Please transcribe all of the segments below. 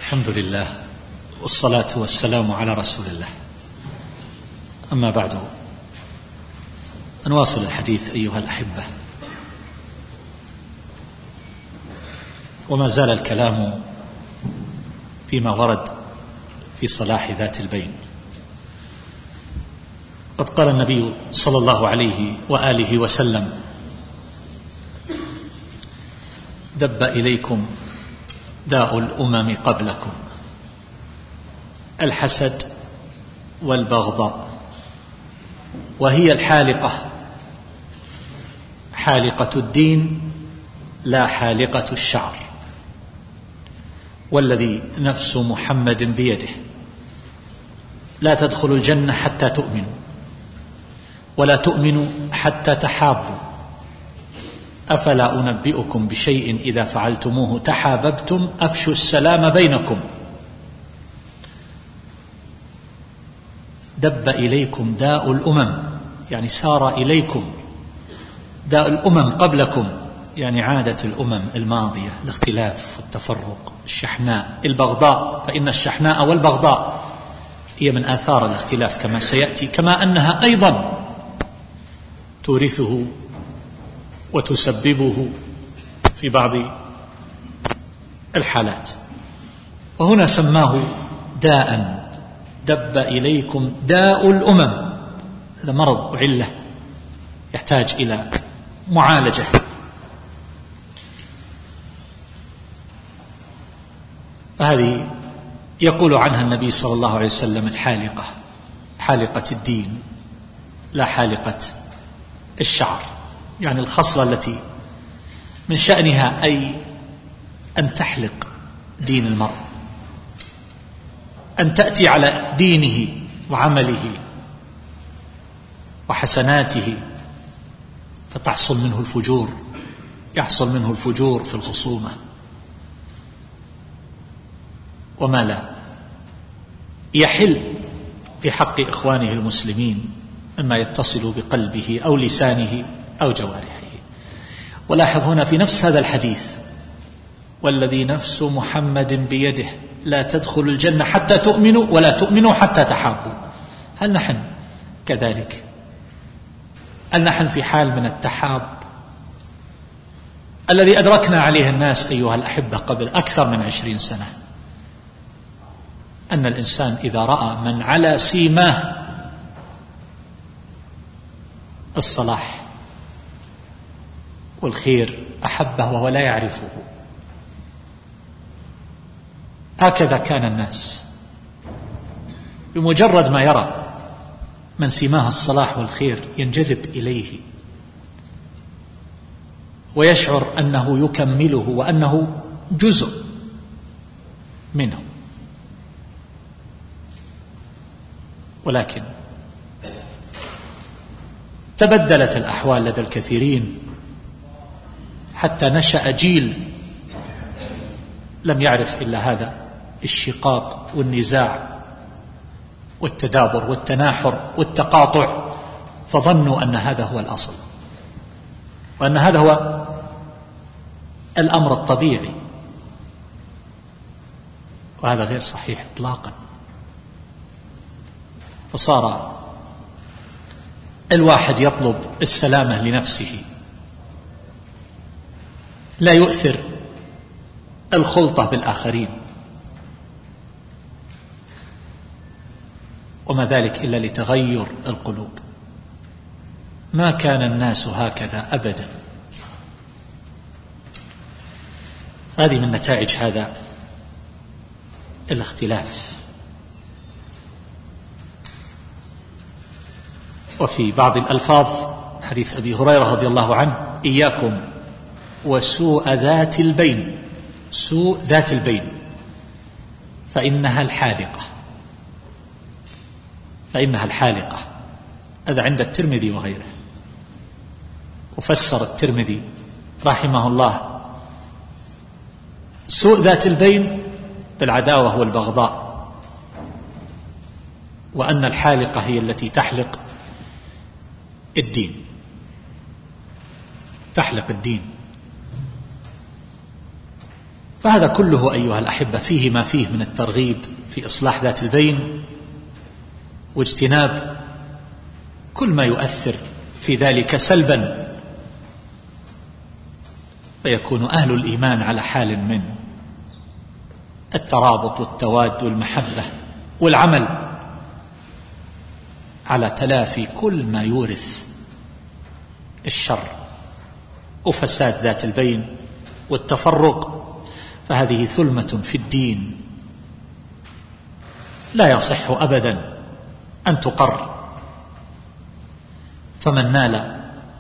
الحمد لله والصلاة والسلام على رسول الله. أما بعد، نواصل الحديث أيها الأحبة، وما زال الكلام فيما ورد في صلاح ذات البين. قد قال النبي صلى الله عليه وآله وسلم: دب إليكم داء الأمم قبلكم، الحسد والبغضاء، وهي الحالقة، حالقة الدين لا حالقة الشعر، والذي نفس محمد بيده لا تدخلوا الجنة حتى تؤمنوا، ولا تؤمنوا حتى تحابوا، أفلا أنبئكم بشيء إذا فعلتموه تحاببتم، أفشوا السلام بينكم. دب إليكم داء الأمم، يعني سار إليكم داء الأمم قبلكم، يعني عادة الأمم الماضية، الاختلاف والتفرق، الشحناء، البغضاء، فإن الشحناء والبغضاء هي من آثار الاختلاف كما سيأتي، كما أنها أيضا تورثه وتسببه في بعض الحالات. وهنا سماه داء، دب إليكم داء الأمم، هذا مرض وعلة يحتاج إلى معالجة. فهذه يقول عنها النبي صلى الله عليه وسلم: الحالقة، حالقة الدين لا حالقة الشعر، يعني الخصلة التي من شأنها أي أن تحلق دين المرء، أن تأتي على دينه وعمله وحسناته فتحصل منه الفجور، يحصل منه الفجور في الخصومة وما لا يحل في حق إخوانه المسلمين مما يتصل بقلبه أو لسانه أو جوارحه. ولاحظ هنا في نفس هذا الحديث: والذي نفس محمد بيده لا تدخل الجنة حتى تؤمنوا، ولا تؤمنوا حتى تحابوا. هل نحن كذلك؟ هل نحن في حال من التحاب الذي أدركنا عليه الناس أيها الأحبة قبل أكثر من 20 سنة، أن الإنسان إذا رأى من على سيماه الصلاح والخير أحبه وهو لا يعرفه. هكذا كان الناس، بمجرد ما يرى من سماه الصلاح والخير ينجذب إليه ويشعر أنه يكمله وأنه جزء منه. ولكن تبدلت الأحوال لدى الكثيرين حتى نشأ جيل لم يعرف إلا هذا الشقاق والنزاع والتدابر والتناحر والتقاطع، فظنوا أن هذا هو الأصل وأن هذا هو الأمر الطبيعي، وهذا غير صحيح إطلاقا. فصار الواحد يطلب السلامة لنفسه، لا يؤثر الخلطة بالآخرين، وما ذلك إلا لتغير القلوب. ما كان الناس هكذا أبدا. هذه من نتائج هذا الاختلاف. وفي بعض الألفاظ حديث أبي هريرة رضي الله عنه: إياكم وسوء ذات البين، سوء ذات البين فإنها الحالقة، فإنها الحالقة. هذا عند الترمذي وغيره. وفسر الترمذي رحمه الله سوء ذات البين بالعداوة والبغضاء، وأن الحالقة هي التي تحلق الدين، تحلق الدين. فهذا كله أيها الأحبة فيه ما فيه من الترغيب في إصلاح ذات البين واجتناب كل ما يؤثر في ذلك سلبا، فيكون أهل الإيمان على حال من الترابط والتواد والمحبة والعمل على تلافي كل ما يورث الشر وفساد ذات البين والتفرق. فهذه ثلمة في الدين لا يصح أبدا أن تقر. فمن نال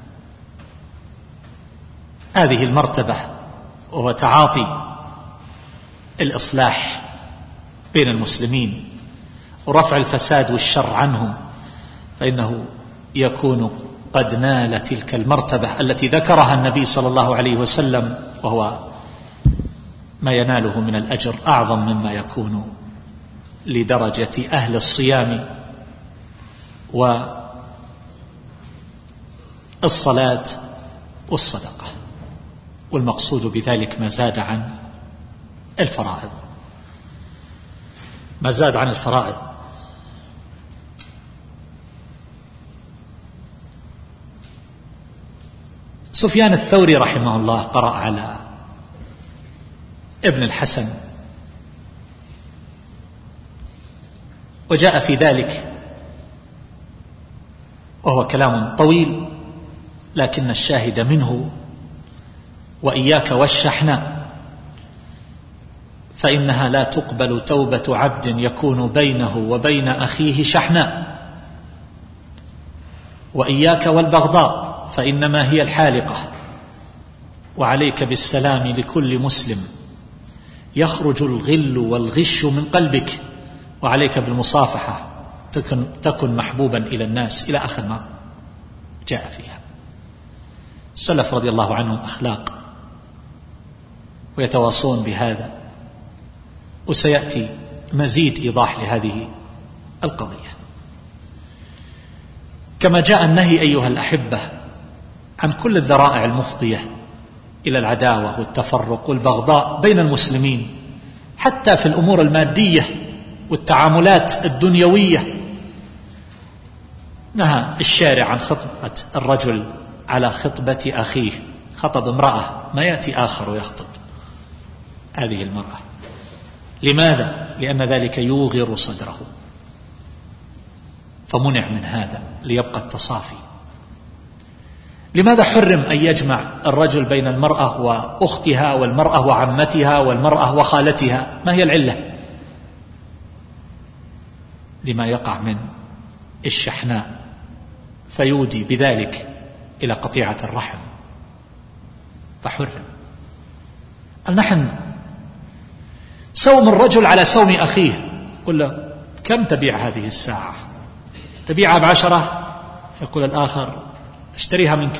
هذه المرتبة وهو تعاطي الإصلاح بين المسلمين ورفع الفساد والشر عنهم، فإنه يكون قد نال تلك المرتبة التي ذكرها النبي صلى الله عليه وسلم، وهو ما يناله من الأجر أعظم مما يكون لدرجة أهل الصيام والصلاة والصدقة. والمقصود بذلك ما زاد عن الفرائض، ما زاد عن الفرائض. سفيان الثوري رحمه الله قرأ على ابن الحسن وجاء في ذلك، وهو كلام طويل، لكن الشاهد منه: وإياك والشحناء فإنها لا تقبل توبة عبد يكون بينه وبين أخيه شحناء، وإياك والبغضاء فإنما هي الحالقة، وعليك بالسلام لكل مسلم يخرج الغل والغش من قلبك، وعليك بالمصافحة تكن محبوبا إلى الناس، إلى آخر ما جاء فيها. السلف رضي الله عنهم أخلاق ويتواصون بهذا، وسيأتي مزيد إيضاح لهذه القضية. كما جاء النهي أيها الأحبة عن كل الذرائع المفضية إلى العداوة والتفرق والبغضاء بين المسلمين، حتى في الأمور المادية والتعاملات الدنيوية. نهى الشارع عن خطبة الرجل على خطبة أخيه، خطب امرأة ما يأتي آخر ويخطب هذه المرأة. لماذا؟ لأن ذلك يوغر صدره، فمنع من هذا ليبقى التصافي. لماذا حرم أن يجمع الرجل بين المرأة وأختها والمرأة وعمتها والمرأة وخالتها؟ ما هي العلة؟ لما يقع من الشحناء، فيودي بذلك إلى قطيعة الرحم، فحرم. نحن سوم الرجل على سوم أخيه، قل له: كم تبيع هذه الساعة؟ تبيعها ب10؟ يقول الآخر: اشتريها منك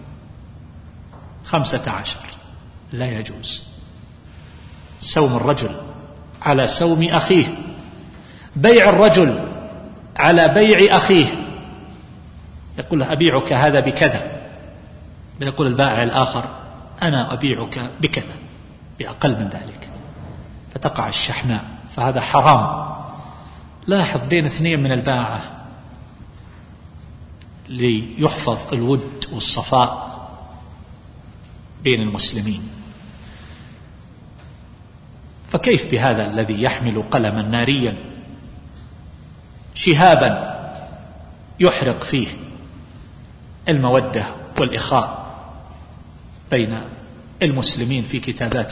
ب15. لا يجوز سوم الرجل على سوم أخيه، بيع الرجل على بيع أخيه. يقول له: أبيعك هذا بكذا، يقول البائع الآخر: أنا أبيعك بكذا بأقل من ذلك، فتقع الشحناء، فهذا حرام. لاحظ بين اثنين من الباعة ليحفظ الود والصفاء بين المسلمين. فكيف بهذا الذي يحمل قلما ناريا شهابا يحرق فيه المودة والإخاء بين المسلمين في كتابات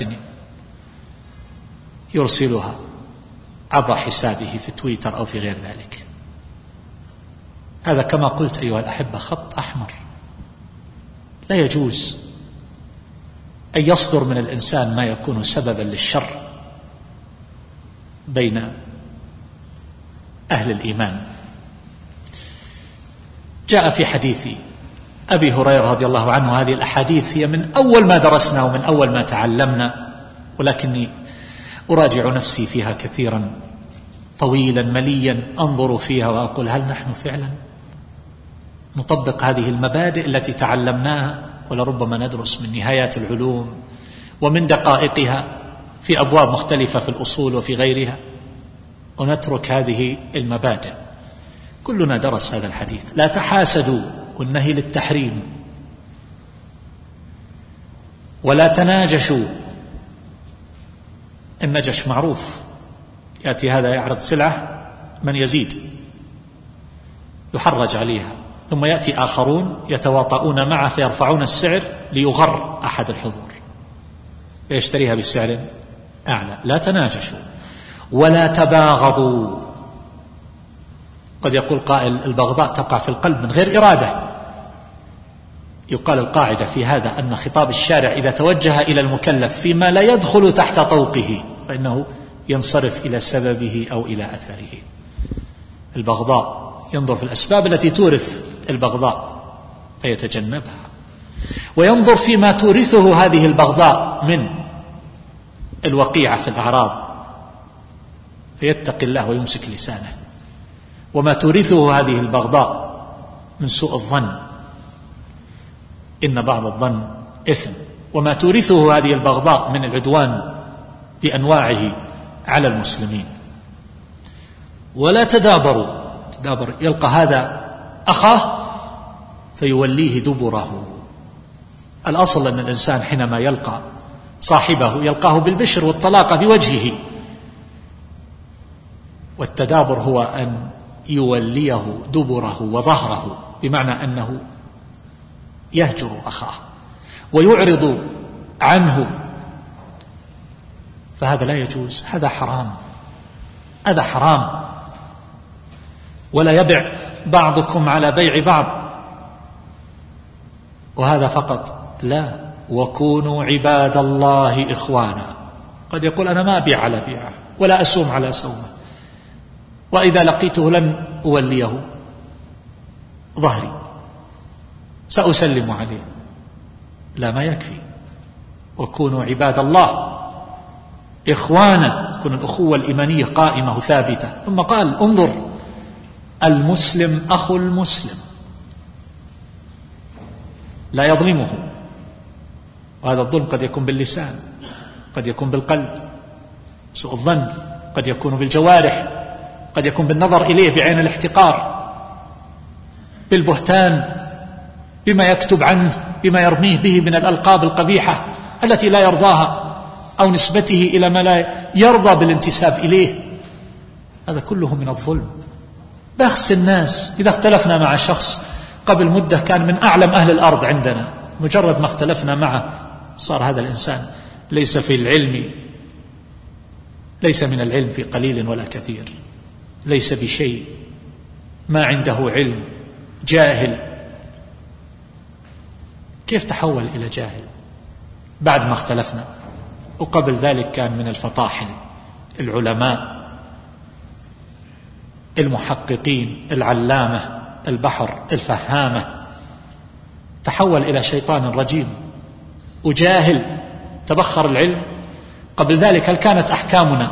يرسلها عبر حسابه في تويتر أو في غير ذلك؟ هذا كما قلت أيها الأحبة خط أحمر. لا يجوز أن يصدر من الإنسان ما يكون سببا للشر بين أهل الإيمان. جاء في حديث أبي هريرة رضي الله عنه، هذه الأحاديث هي من أول ما درسنا ومن أول ما تعلمنا، ولكني أراجع نفسي فيها كثيرا طويلا مليا، أنظر فيها وأقول: هل نحن فعلا نطبق هذه المبادئ التي تعلمناها؟ ولربما ندرس من نهايات العلوم ومن دقائقها في أبواب مختلفة في الأصول وفي غيرها، ونترك هذه المبادئ. كلنا درس هذا الحديث: لا تحاسدوا، والنهي للتحريم، ولا تناجشوا. النجش معروف، يأتي هذا يعرض سلعة من يزيد يحرج عليها، ثم يأتي آخرون يتواطؤون معه فيرفعون السعر ليغر أحد الحضور فيشتريها بسعر أعلى. لا تناجشوا ولا تباغضوا. قد يقول قائل: البغضاء تقع في القلب من غير إرادة. يقال القاعدة في هذا أن خطاب الشارع إذا توجه إلى المكلف فيما لا يدخل تحت طوقه فإنه ينصرف إلى سببه أو إلى أثره. البغضاء ينظر في الأسباب التي تورث البغضاء فيتجنبها، وينظر فيما تورثه هذه البغضاء من الوقيعة في الأعراض فيتقي الله ويمسك لسانه، وما تورثه هذه البغضاء من سوء الظن، إن بعض الظن إثم، وما تورثه هذه البغضاء من العدوان بأنواعه على المسلمين. ولا تدابروا. تدابر يلقى هذا أخاه فيوليه دبره. الأصل أن الإنسان حينما يلقى صاحبه يلقاه بالبشر والطلاقة بوجهه، والتدابر هو أن يوليه دبره وظهره، بمعنى أنه يهجر أخاه ويعرض عنه، فهذا لا يجوز، هذا حرام، هذا حرام. ولا يبع بعضكم على بيع بعض، وهذا فقط لا، وكونوا عباد الله إخوانا. قد يقول: أنا ما أبيع على بيعه ولا أسوم على سومه، وإذا لقيته لن أوليه ظهري، سأسلم عليه. لا، ما يكفي. وكونوا عباد الله إخوانا، تكون الأخوة الإيمانية قائمة ثابتة. ثم قال: انظر، المسلم أخو المسلم لا يظلمه. وهذا الظلم قد يكون باللسان، قد يكون بالقلب، سوء الظن قد يكون بالجوارح، قد يكون بالنظر إليه بعين الاحتقار، بالبهتان، بما يكتب عنه، بما يرميه به من الألقاب القبيحة التي لا يرضاها، أو نسبته إلى ما لا يرضى بالانتساب إليه. هذا كله من الظلم. بخس الناس. إذا اختلفنا مع شخص قبل مدة كان من أعلم أهل الأرض عندنا، مجرد ما اختلفنا معه صار هذا الإنسان ليس في العلم، ليس من العلم في قليل ولا كثير، ليس بشيء، ما عنده علم، جاهل. كيف تحول إلى جاهل بعد ما اختلفنا؟ وقبل ذلك كان من الفطاحل، العلماء، المحققين، العلامة، البحر، الفهامة. تحول إلى شيطان رجيم وجاهل، تبخر العلم. قبل ذلك هل كانت أحكامنا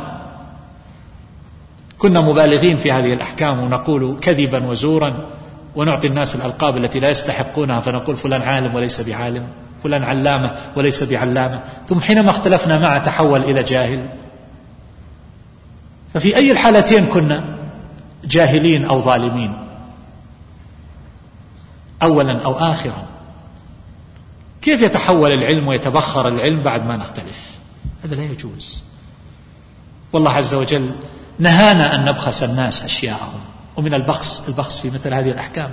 كنا مبالغين في هذه الأحكام ونقول كذبا وزورا ونعطي الناس الألقاب التي لا يستحقونها، فنقول فلان عالم وليس بعالم، فلان علامة وليس بعلامة. ثم حينما اختلفنا معه تحول إلى جاهل. ففي أي الحالتين كنا جاهلين أو ظالمين، أولا أو آخرا؟ كيف يتحول العلم ويتبخر العلم بعد ما نختلف؟ هذا لا يجوز. والله عز وجل نهانا أن نبخس الناس أشياءهم، ومن البخس في مثل هذه الأحكام.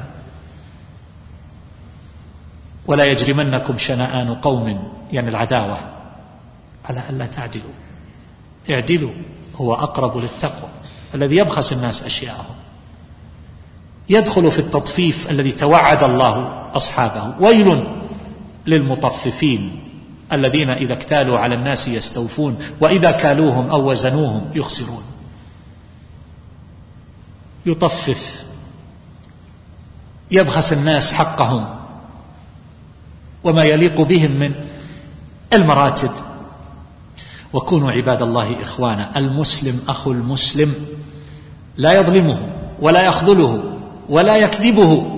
ولا يجرمنكم شنآن قوم، يعني العداوة، على ألا تعدلوا، اعدلوا هو أقرب للتقوى. الذي يبخس الناس أشياءهم يدخل في التطفيف الذي توعد الله أصحابه. ويل للمطففين الذين إذا اكتالوا على الناس يستوفون وإذا كالوهم أو وزنوهم يخسرون. يطفف، يبخس الناس حقهم وما يليق بهم من المراتب. وكونوا عباد الله إخوانا. المسلم أخو المسلم لا يظلمه ولا يخذله ولا يكذبه،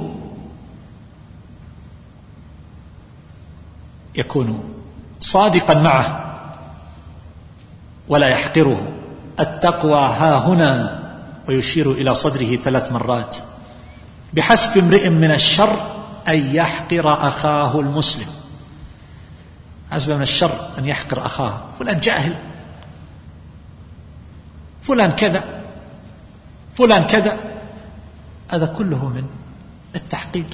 يكون صادقا معه ولا يحقره. التقوى ها هنا، ويشير إلى صدره 3 مرات. بحسب امرئ من الشر أن يحقر أخاه المسلم. حسب من الشر أن يحقر أخاه، فلان جاهل، فلان كذا، فلان كذا، هذا كله من التحقير.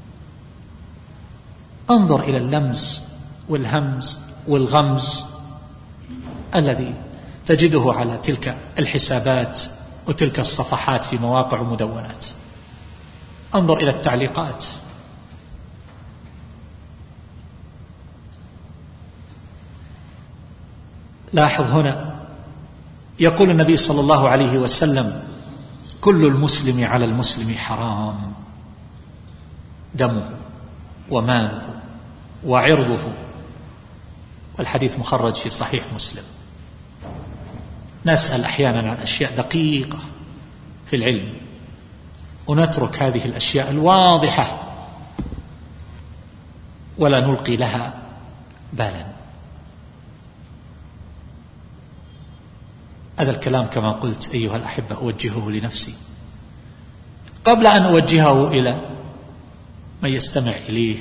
انظر إلى اللمز والهمز والغمز الذي تجده على تلك الحسابات وتلك الصفحات في مواقع ومدونات. انظر إلى التعليقات. لاحظ هنا يقول النبي صلى الله عليه وسلم: كل المسلم على المسلم حرام، دمه وماله وعرضه. والحديث مخرج في صحيح مسلم. نسأل أحيانا عن أشياء دقيقة في العلم ونترك هذه الأشياء الواضحة ولا نلقي لها بالا. هذا الكلام كما قلت أيها الأحبة أوجهه لنفسي قبل أن أوجهه إلى من يستمع إليه.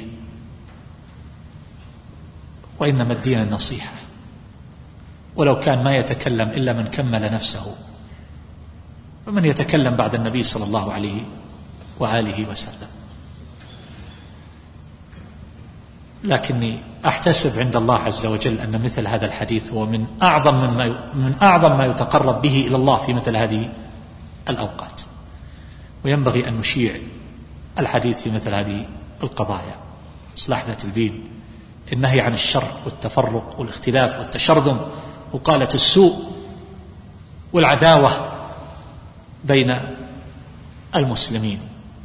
وإنما الدين النصيحة، ولو كان ما يتكلم إلا من كمل نفسه، ومن يتكلم بعد النبي صلى الله عليه وآله وسلم. لكني أحتسب عند الله عز وجل أن مثل هذا الحديث هو من أعظم ما يتقرب به إلى الله في مثل هذه الأوقات، وينبغي أن نشيع الحديث في مثل هذه القضايا: إصلاح ذات البين، النهي عن الشر والتفرق والاختلاف والتشرذم وقالة السوء والعداوة بين المسلمين.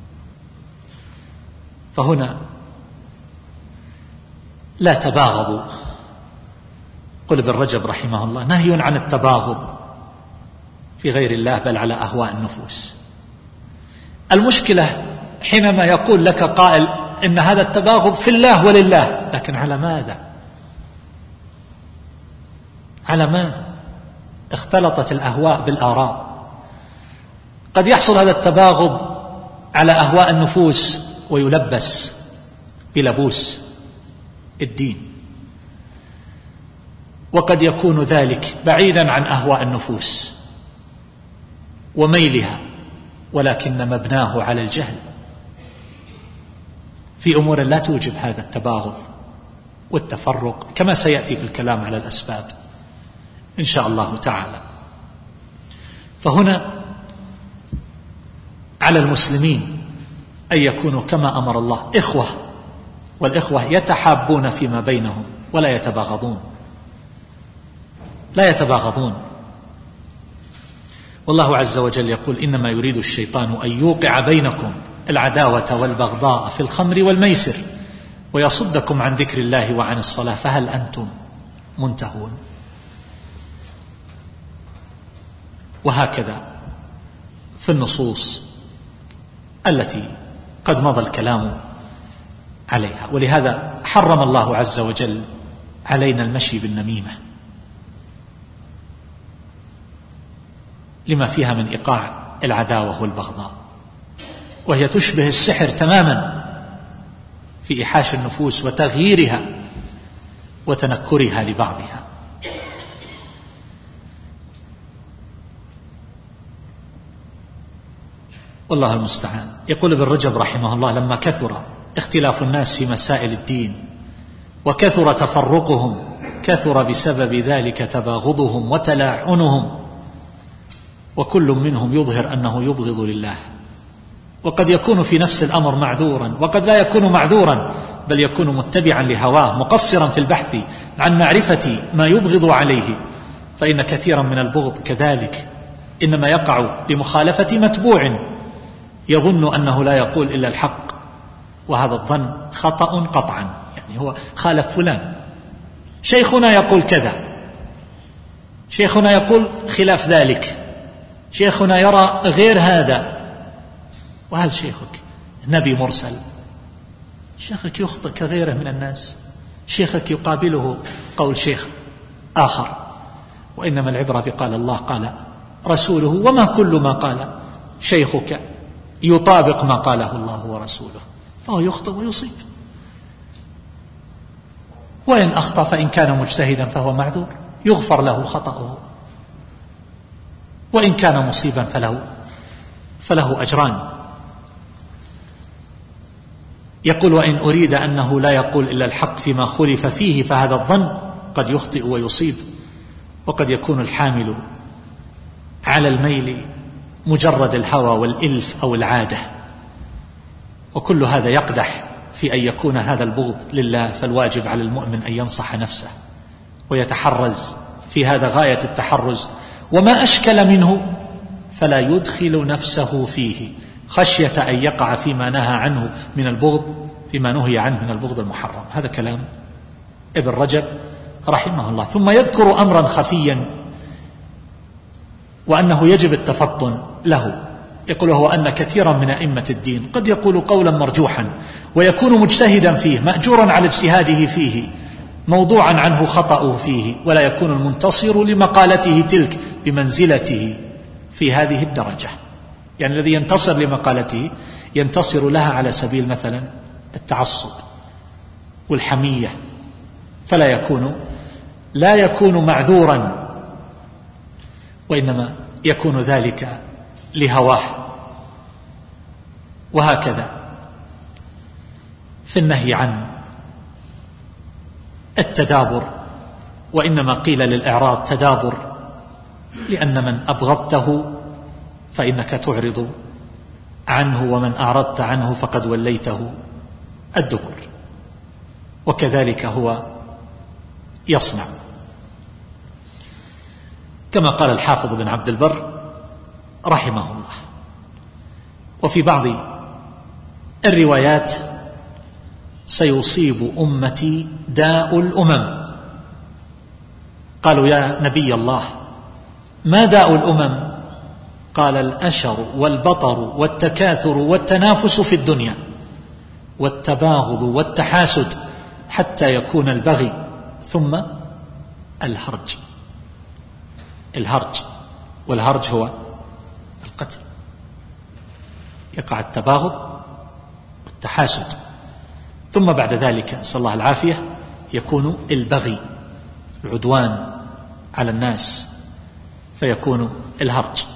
فهنا لا تباغضوا. قل ابن رجب رحمه الله: نهي عن التباغض في غير الله بل على أهواء النفوس. المشكلة حينما يقول لك قائل إن هذا التباغض في الله ولله، لكن على ماذا؟ على ماذا؟ اختلطت الأهواء بالآراء. قد يحصل هذا التباغض على أهواء النفوس ويلبس بلبوس الدين، وقد يكون ذلك بعيدا عن أهواء النفوس وميلها، ولكن مبناه على الجهل في أمور لا توجب هذا التباغض والتفرق، كما سيأتي في الكلام على الأسباب إن شاء الله تعالى. فهنا على المسلمين أن يكونوا كما أمر الله إخوة، والإخوة يتحابون فيما بينهم ولا يتباغضون، لا يتباغضون. والله عز وجل يقول: إنما يريد الشيطان أن يوقع بينكم العداوة والبغضاء في الخمر والميسر ويصدكم عن ذكر الله وعن الصلاة فهل أنتم منتهون؟ وهكذا في النصوص التي قد مضى الكلام عليها. ولهذا حرم الله عز وجل علينا المشي بالنميمة لما فيها من إيقاع العداوة والبغضاء، وهي تشبه السحر تماما في إيحاش النفوس وتغييرها وتنكرها لبعضها. والله المستعان. يقول ابن رجب رحمه الله: لما كثر اختلاف الناس في مسائل الدين وكثر تفرقهم كثر بسبب ذلك تباغضهم وتلاعنهم، وكل منهم يظهر أنه يبغض لله. وقد يكون في نفس الأمر معذورا، وقد لا يكون معذورا، بل يكون متبعا لهواه مقصرا في البحث عن معرفة ما يبغض عليه. فإن كثيرا من البغض كذلك إنما يقع لمخالفة متبوع يظن أنه لا يقول إلا الحق، وهذا الظن خطأ قطعا. يعني هو خالف فلان، شيخنا يقول كذا، شيخنا يقول خلاف ذلك، شيخنا يرى غير هذا. وهل شيخك نبي مرسل؟ شيخك يخطئ كغيره من الناس، شيخك يقابله قول شيخ آخر، وإنما العبرة بقال الله قال رسوله، وما كل ما قال شيخك يطابق ما قاله الله ورسوله، فهو يخطئ ويصيب، وإن أخطأ فإن كان مجتهدا فهو معذور يغفر له خطأه، وإن كان مصيبا فله أجران. يقول وإن أريد أنه لا يقول إلا الحق فيما خلف فيه، فهذا الظن قد يخطئ ويصيب، وقد يكون الحامل على الميل مجرد الهوى والإلف أو العادة، وكل هذا يقدح في أن يكون هذا البغض لله. فالواجب على المؤمن أن ينصح نفسه ويتحرز في هذا غاية التحرز، وما أشكل منه فلا يدخل نفسه فيه خشية أن يقع فيما نهى عنه من البغض، فيما نهي عنه من البغض المحرم. هذا كلام ابن رجب رحمه الله. ثم يذكر أمرا خفيا وأنه يجب التفطن له، يقول هو أن كثيرا من أئمة الدين قد يقول قولا مرجوحا ويكون مجتهدا فيه مأجورا على اجتهاده فيه، موضوعا عنه خطأه فيه، ولا يكون المنتصر لمقالته تلك بمنزلته في هذه الدرجة. يعني الذي ينتصر لمقالته ينتصر لها على سبيل مثلا التعصب والحمية، لا يكون معذورا، وإنما يكون ذلك لهواه. وهكذا في النهي عن التدابر، وإنما قيل للإعراض تدابر لأن من أبغضته فإنك تعرض عنه، ومن أعرضت عنه فقد وليته الدبر، وكذلك هو يصنع. كما قال الحافظ بن عبد البر رحمه الله. وفي بعض الروايات سيصيب أمتي داء الأمم. قالوا يا نبي الله ما داء الأمم؟ قال الأشر والبطر والتكاثر والتنافس في الدنيا والتباغض والتحاسد حتى يكون البغي ثم الهرج. والهرج هو القتل، يقع التباغض والتحاسد، ثم بعد ذلك نسأل الله العافية يكون البغي، العدوان على الناس، فيكون الهرج.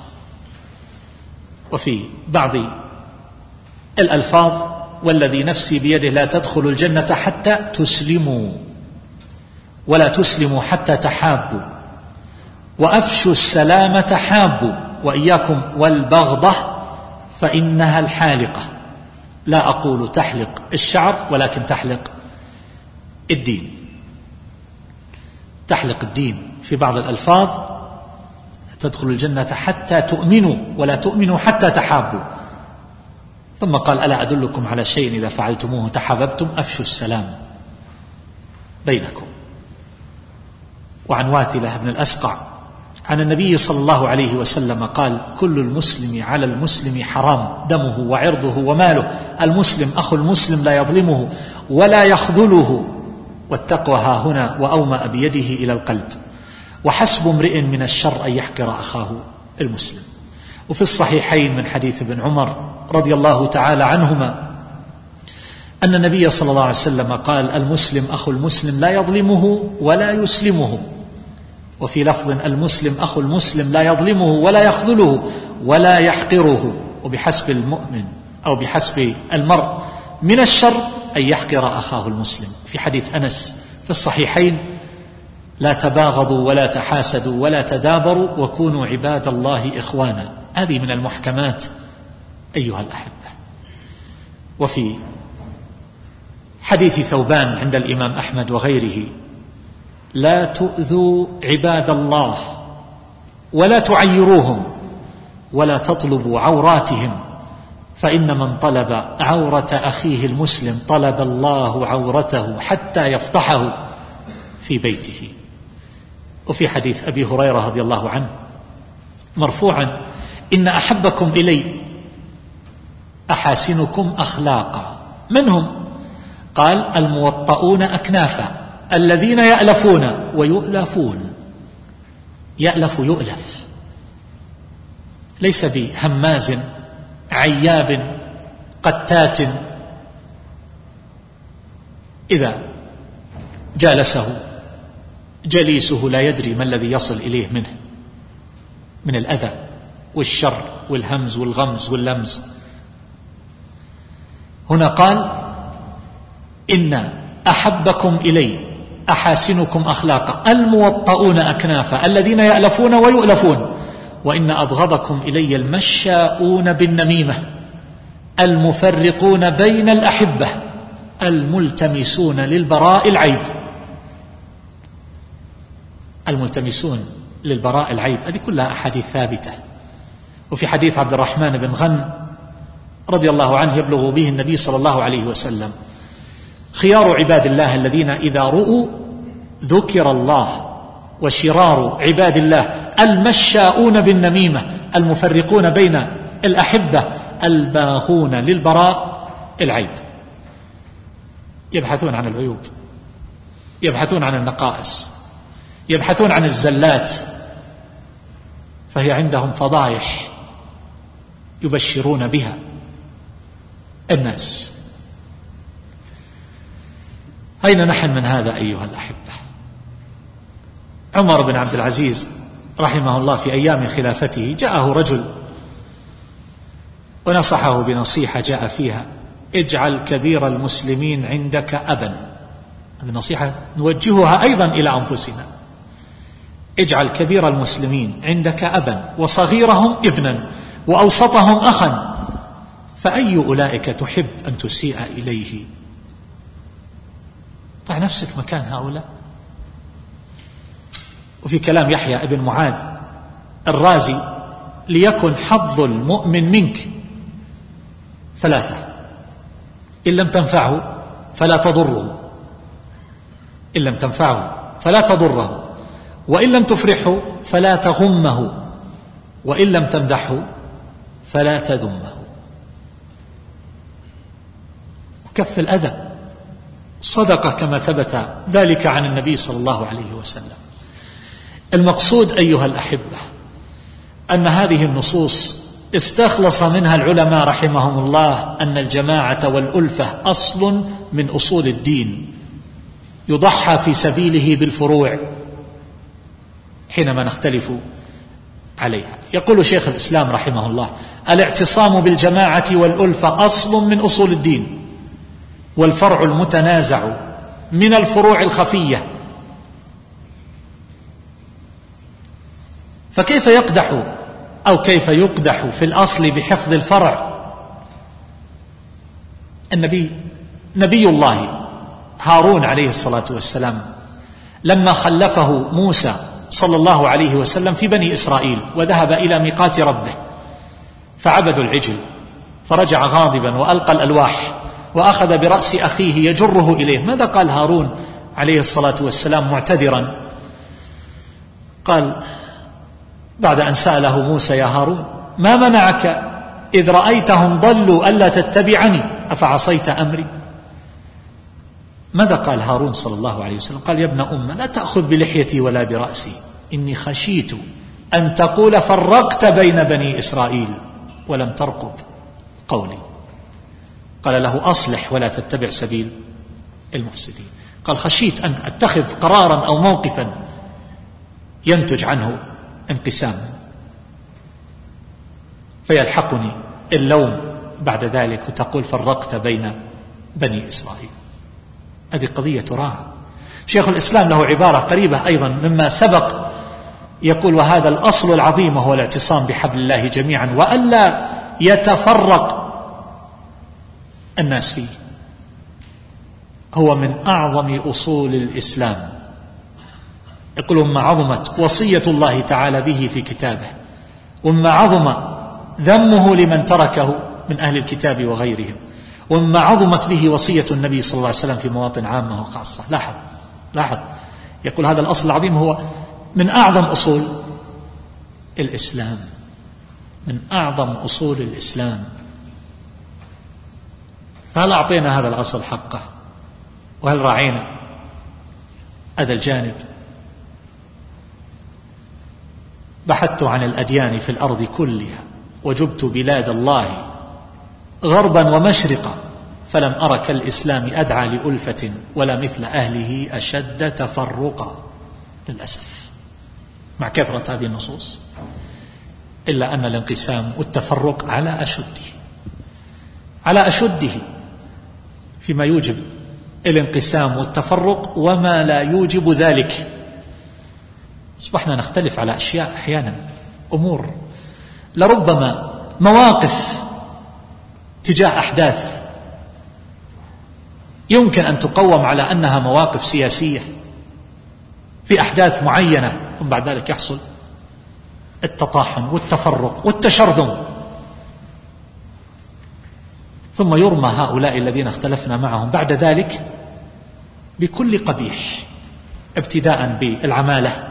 وفي بعض الألفاظ والذي نفسي بيده لا تدخل الجنة حتى تسلموا، ولا تسلموا حتى تحابوا، وأفشوا السلام تحابوا، وإياكم والبغضة فإنها الحالقة. لا أقول تحلق الشعر ولكن تحلق الدين، تحلق الدين. في بعض الألفاظ تدخل الجنة حتى تؤمنوا، ولا تؤمنوا حتى تحابوا. ثم قال ألا أدلكم على شيء إذا فعلتموه تحاببتم؟ أفشوا السلام بينكم. وعن واثلة بن الأسقع عن النبي صلى الله عليه وسلم قال كل المسلم على المسلم حرام دمه وعرضه وماله، المسلم أخو المسلم لا يظلمه ولا يخذله، والتقوى ها هنا وأومأ بيده إلى القلب، وحسب امرئ من الشر أن يحقر أخاه المسلم. وفي الصحيحين من حديث ابن عمر رضي الله تعالى عنهما أن النبي صلى الله عليه وسلم قال المسلم أخو المسلم لا يظلمه ولا يسلمه. وفي لفظ المسلم أخو المسلم لا يظلمه ولا يخذله ولا يحقره. وبحسب المؤمن أو بحسب المرء من الشر أن يحقر أخاه المسلم. في حديث أنس في الصحيحين لا تباغضوا ولا تحاسدوا ولا تدابروا وكونوا عباد الله إخوانا. هذه من المحكمات أيها الأحبة. وفي حديث ثوبان عند الإمام أحمد وغيره لا تؤذوا عباد الله ولا تعيروهم ولا تطلبوا عوراتهم، فإن من طلب عورة أخيه المسلم طلب الله عورته حتى يفضحه في بيته. وفي حديث أبي هريرة رضي الله عنه مرفوعا إن أحبكم إلي أحاسنكم أخلاقا. من هم؟ قال الموطؤون أكنافا الذين يألفون ويؤلفون. يألف يؤلف، ليس بهماز عياب قتات إذا جالسه جليسه لا يدري ما الذي يصل إليه منه من الأذى والشر والهمز والغمز واللمز. هنا قال إن أحبكم إلي أحاسنكم أخلاقا الموطؤون أكنافا الذين يألفون ويؤلفون، وإن أبغضكم إلي المشاؤون بالنميمة المفرقون بين الأحبة الملتمسون للبراء العيب. الملتمسون للبراء العيب هذه كلها أحاديث ثابتة. وفي حديث عبد الرحمن بن غنم رضي الله عنه يبلغ به النبي صلى الله عليه وسلم: خيار عباد الله الذين إذا رؤوا ذكر الله، وشرار عباد الله المشاؤون بالنميمة المفرقون بين الأحبة الباغون للبراء العيب. يبحثون عن العيوب، يبحثون عن النقائص، يبحثون عن الزلات، فهي عندهم فضائح يبشرون بها الناس. أين نحن من هذا أيها الأحبة؟ عمر بن عبد العزيز رحمه الله في أيام خلافته جاءه رجل ونصحه بنصيحة جاء فيها: اجعل كبير المسلمين عندك أبا. هذه نصيحة نوجهها أيضا إلى أنفسنا. اجعل كبير المسلمين عندك أبا، وصغيرهم ابنا، وأوسطهم أخا، فأي أولئك تحب أن تسيء إليه؟ ضع نفسك مكان هؤلاء. وفي كلام يحيى ابن معاذ الرازي: ليكن حظ المؤمن منك ثلاثة: إن لم تنفعه فلا تضره، إن لم تنفعه فلا تضره، وإن لم تفرحه فلا تغمه، وإن لم تمدحه فلا تذمه. وكف الأذى صدقة كما ثبت ذلك عن النبي صلى الله عليه وسلم. المقصود أيها الأحبة أن هذه النصوص استخلص منها العلماء رحمهم الله أن الجماعة والألفة أصل من أصول الدين يضحى في سبيله بالفروع حينما نختلف عليها. يقول شيخ الإسلام رحمه الله: الاعتصام بالجماعة والألفة أصل من أصول الدين، والفرع المتنازع من الفروع الخفية. فكيف يقدح أو كيف يقدح في الأصل بحفظ الفرع؟ نبي الله هارون عليه الصلاة والسلام لما خلفه موسى صلى الله عليه وسلم في بني إسرائيل وذهب إلى ميقات ربه فعبدوا العجل، فرجع غاضبا وألقى الألواح وأخذ برأس أخيه يجره إليه. ماذا قال هارون عليه الصلاة والسلام معتذرا؟ قال بعد أن سأله موسى: يا هارون ما منعك إذ رأيتهم ضلوا ألا تتبعني أفعصيت أمري؟ ماذا قال هارون صلى الله عليه وسلم؟ قال: يا ابن أم لا تأخذ بلحيتي ولا برأسي، إني خشيت أن تقول فرقت بين بني إسرائيل ولم ترقب قولي. قال له: أصلح ولا تتبع سبيل المفسدين. قال: خشيت أن أتخذ قرارا أو موقفا ينتج عنه انقسام فيلحقني اللوم بعد ذلك وتقول فرقت بين بني إسرائيل. هذه قضية تراعى. شيخ الإسلام له عبارة قريبة أيضا مما سبق، يقول: وهذا الأصل العظيم وهو الاعتصام بحبل الله جميعا وألا يتفرق الناس فيه، هو من أعظم أصول الإسلام. يقول: وما عظمت وصية الله تعالى به في كتابه، وما عظم ذمه لمن تركه من أهل الكتاب وغيرهم، وما عظمت به وصية النبي صلى الله عليه وسلم في مواطن عامة وخاصة. لاحظ يقول هذا الأصل العظيم هو من أعظم أصول الإسلام، من أعظم أصول الإسلام. هل أعطينا هذا الأصل حقه؟ وهل راعينا هذا الجانب؟ بحثت عن الأديان في الأرض كلها وجبت بلاد الله غربا ومشرقا فلم أر كالإسلام أدعى لألفة ولا مثل أهله أشد تفرقا. للأسف مع كثرة هذه النصوص، إلا أن الانقسام والتفرق على أشده فيما يوجب الانقسام والتفرق وما لا يوجب ذلك. أصبحنا نختلف على أشياء أحيانا، أمور لربما مواقف تجاه أحداث يمكن أن تقوم على أنها مواقف سياسية في أحداث معينة، ثم بعد ذلك يحصل التطاحن والتفرق والتشرذم، ثم يرمى هؤلاء الذين اختلفنا معهم بعد ذلك بكل قبيح، ابتداء بالعمالة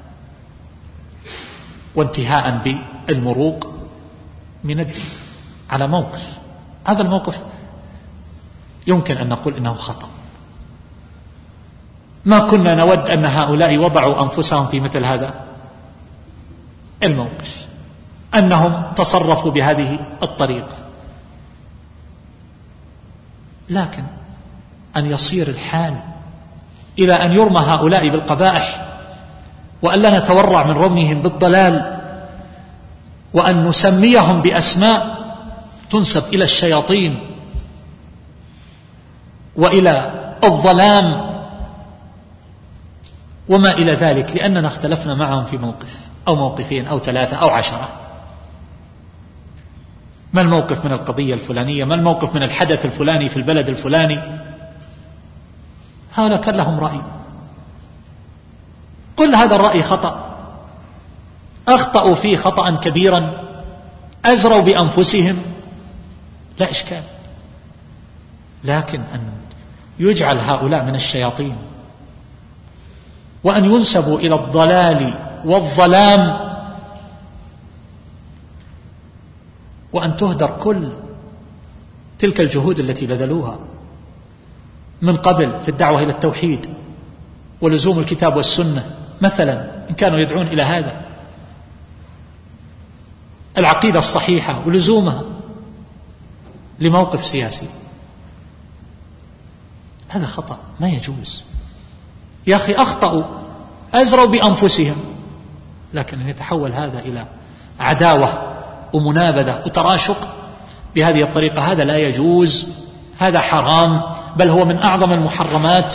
وانتهاء بالمروق من الدين على موقف. هذا الموقف يمكن أن نقول إنه خطأ. ما كنا نود أن هؤلاء وضعوا أنفسهم في مثل هذا الموقف، أنهم تصرفوا بهذه الطريقة، لكن أن يصير الحال إلى أن يرمى هؤلاء بالقبائح وأن لا نتورع من رميهم بالضلال، وأن نسميهم بأسماء تنسب إلى الشياطين وإلى الظلام وما إلى ذلك، لأننا اختلفنا معهم في موقف أو موقفين أو 3 أو 10. ما الموقف من القضية الفلانية؟ ما الموقف من الحدث الفلاني في البلد الفلاني؟ هؤلاء كان لهم رأي، كل هذا الرأي خطأ، أخطأوا فيه خطأ كبيرا، أزروا بأنفسهم، لا إشكال. لكن أن يجعل هؤلاء من الشياطين وأن ينسبوا إلى الضلال والظلام وأن تهدر كل تلك الجهود التي بذلوها من قبل في الدعوة إلى التوحيد ولزوم الكتاب والسنة مثلا، إن كانوا يدعون إلى هذا، العقيدة الصحيحة ولزومها لموقف سياسي، هذا خطأ ما يجوز. يا أخي أخطأوا، أزروا بأنفسهم، لكن أن يتحول هذا إلى عداوة ومنابذة وتراشق بهذه الطريقة هذا لا يجوز، هذا حرام، بل هو من أعظم المحرمات.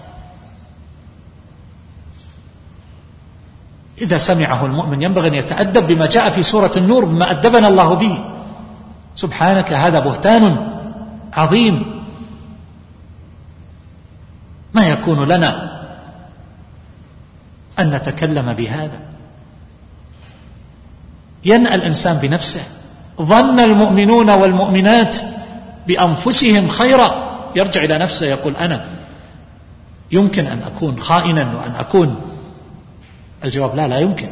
إذا سمعه المؤمن ينبغي أن يتأدب بما جاء في سورة النور، بما أدبنا الله به. سبحانك هذا بهتان عظيم، ما يكون لنا أن نتكلم بهذا. ينأى الإنسان بنفسه، ظن المؤمنون والمؤمنات بأنفسهم خيرا، يرجع إلى نفسه يقول أنا يمكن أن أكون خائنا وأن أكون، الجواب لا يمكن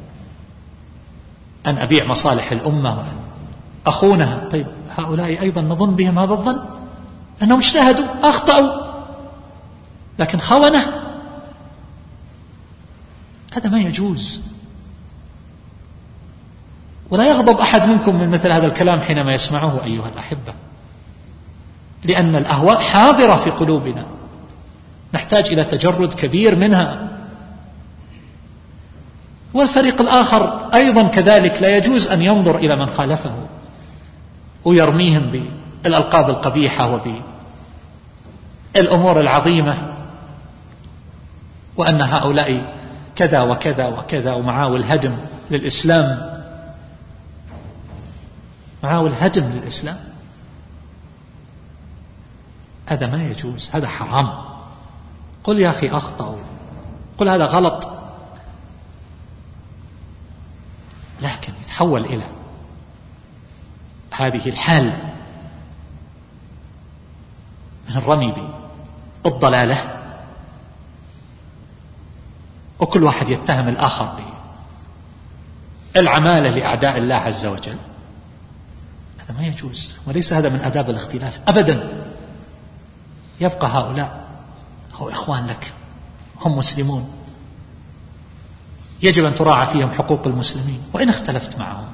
أن أبيع مصالح الأمة وأن أخونها. طيب هؤلاء أيضا نظن بهم هذا الظن أنهم اجتهدوا أخطأوا، لكن خونة، هذا ما يجوز. ولا يغضب أحد منكم من مثل هذا الكلام حينما يسمعه أيها الأحبة، لأن الأهواء حاضرة في قلوبنا، نحتاج إلى تجرد كبير منها. والفريق الآخر أيضا كذلك لا يجوز أن ينظر إلى من خالفه ويرميهم بالألقاب القبيحة وبالأمور العظيمة، وأن هؤلاء كذا وكذا وكذا، ومعاول هدم للإسلام، معاول هدم للإسلام، هذا ما يجوز، هذا حرام. قل يا أخي أخطأوا، قل هذا غلط، لكن يتحول إلى هذه الحال من الرمي بالضلالة، وكل واحد يتهم الآخر بالعمالة لأعداء الله عز وجل، هذا ما يجوز، وليس هذا من آداب الاختلاف أبدا. يبقى هؤلاء هو إخوان لك، هم مسلمون، يجب أن تراعى فيهم حقوق المسلمين وإن اختلفت معهم.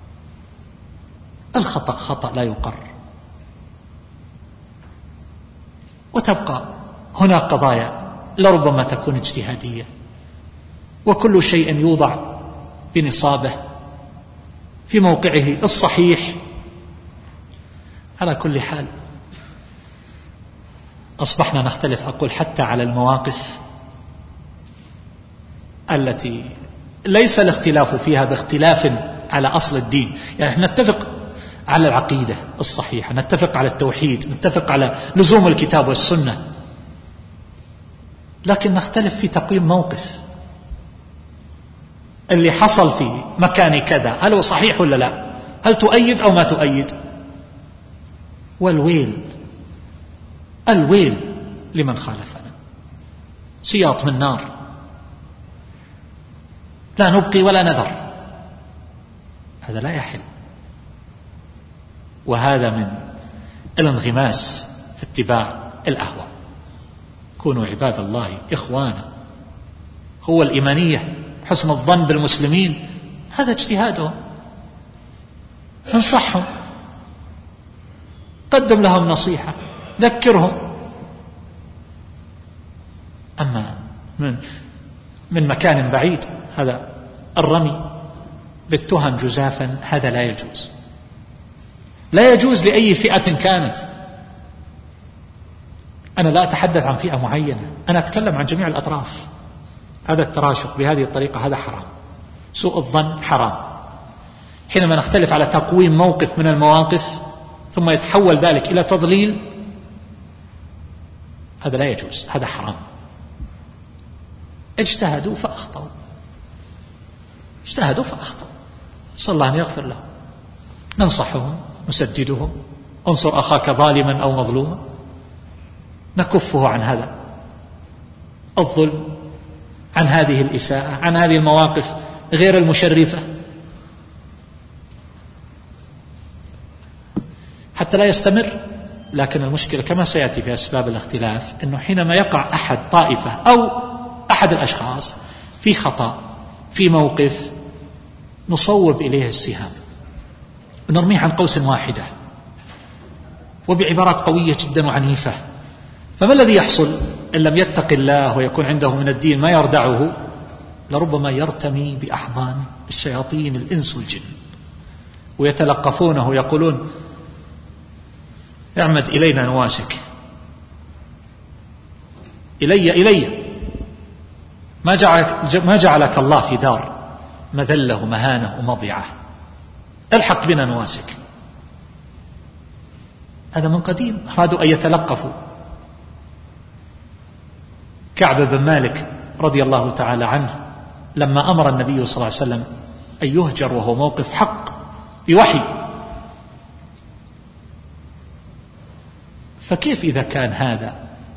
الخطأ خطأ لا يقر، وتبقى هناك قضايا لربما تكون اجتهادية، وكل شيء يوضع بنصابه في موقعه الصحيح. على كل حال أصبحنا نختلف، أقول حتى على المواقف التي ليس الاختلاف فيها باختلاف على أصل الدين، يعني نتفق على العقيدة الصحيحة، نتفق على التوحيد، نتفق على لزوم الكتاب والسنة، لكن نختلف في تقييم موقف. اللي حصل في مكان كذا هل هو صحيح ولا لا؟ هل تؤيد أو ما تؤيد؟ والويل الويل لمن خالفنا، سياط من نار، لا نبقي ولا نذر. هذا لا يحل، وهذا من الانغماس في اتباع الأهواء. كونوا عباد الله إخوانا، هو الإيمانية حسن الظن بالمسلمين، هذا اجتهادهم، انصحهم، قدم لهم نصيحة، ذكرهم. أما من مكان بعيد هذا الرمي بالتهم جزافا، هذا لا يجوز، لا يجوز لأي فئة كانت. أنا لا أتحدث عن فئة معينة، أنا أتكلم عن جميع الأطراف. هذا التراشق بهذه الطريقة هذا حرام، سوء الظن حرام. حينما نختلف على تقويم موقف من المواقف ثم يتحول ذلك إلى تضليل، هذا لا يجوز، هذا حرام. اجتهدوا فأخطأوا، اجتهدوا فأخطأوا، صلى الله أن يغفر لهم، ننصحهم، نسددهم. انصر أخاك ظالما أو مظلوما، نكفه عن هذا الظلم، عن هذه الإساءة، عن هذه المواقف غير المشرفة، حتى لا يستمر. لكن المشكلة كما سيأتي في أسباب الاختلاف أنه حينما يقع أحد طائفة أو أحد الأشخاص في خطأ في موقف، نصوب إليه السهام ونرميه عن قوس واحدة وبعبارات قوية جدا وعنيفة. فما الذي يحصل إن لم يتق الله ويكون عنده من الدين ما يردعه؟ لربما يرتمي بأحضان الشياطين الإنس والجن، ويتلقفونه ويقولون اعمد إلينا نواسك، إلي ما جعلك الله في دار مذلة ومهانة ومضيعة، الحق بنا نواسك. هذا من قديم أرادوا أن يتلقفوا. كعب بن مالك رضي الله تعالى عنه لما أمر النبي صلى الله عليه وسلم أن يهجر وهو موقف حق بوحي، فكيف إذا كان هذا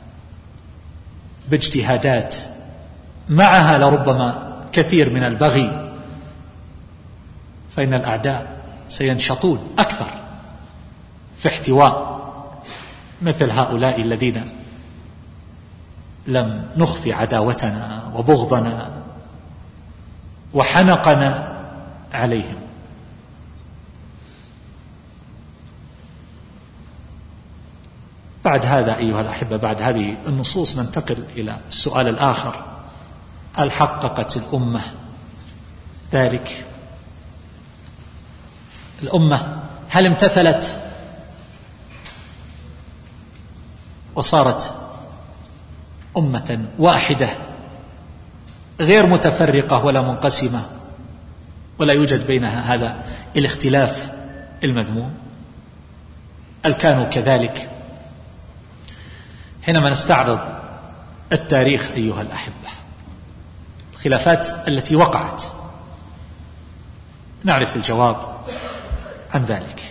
باجتهادات معها لربما كثير من البغي، فإن الأعداء سينشطون أكثر في احتواء مثل هؤلاء الذين لم نخفي عداوتنا وبغضنا وحنقنا عليهم. بعد هذا أيها الأحبة، بعد هذه النصوص ننتقل إلى السؤال الآخر: هل حققت الأمة ذلك؟ الأمة هل امتثلت وصارت أمة واحدة غير متفرقة ولا منقسمة ولا يوجد بينها هذا الاختلاف المذموم؟ هل كانوا كذلك؟ حينما نستعرض التاريخ أيها الأحبة، الخلافات التي وقعت، نعرف الجواب عن ذلك.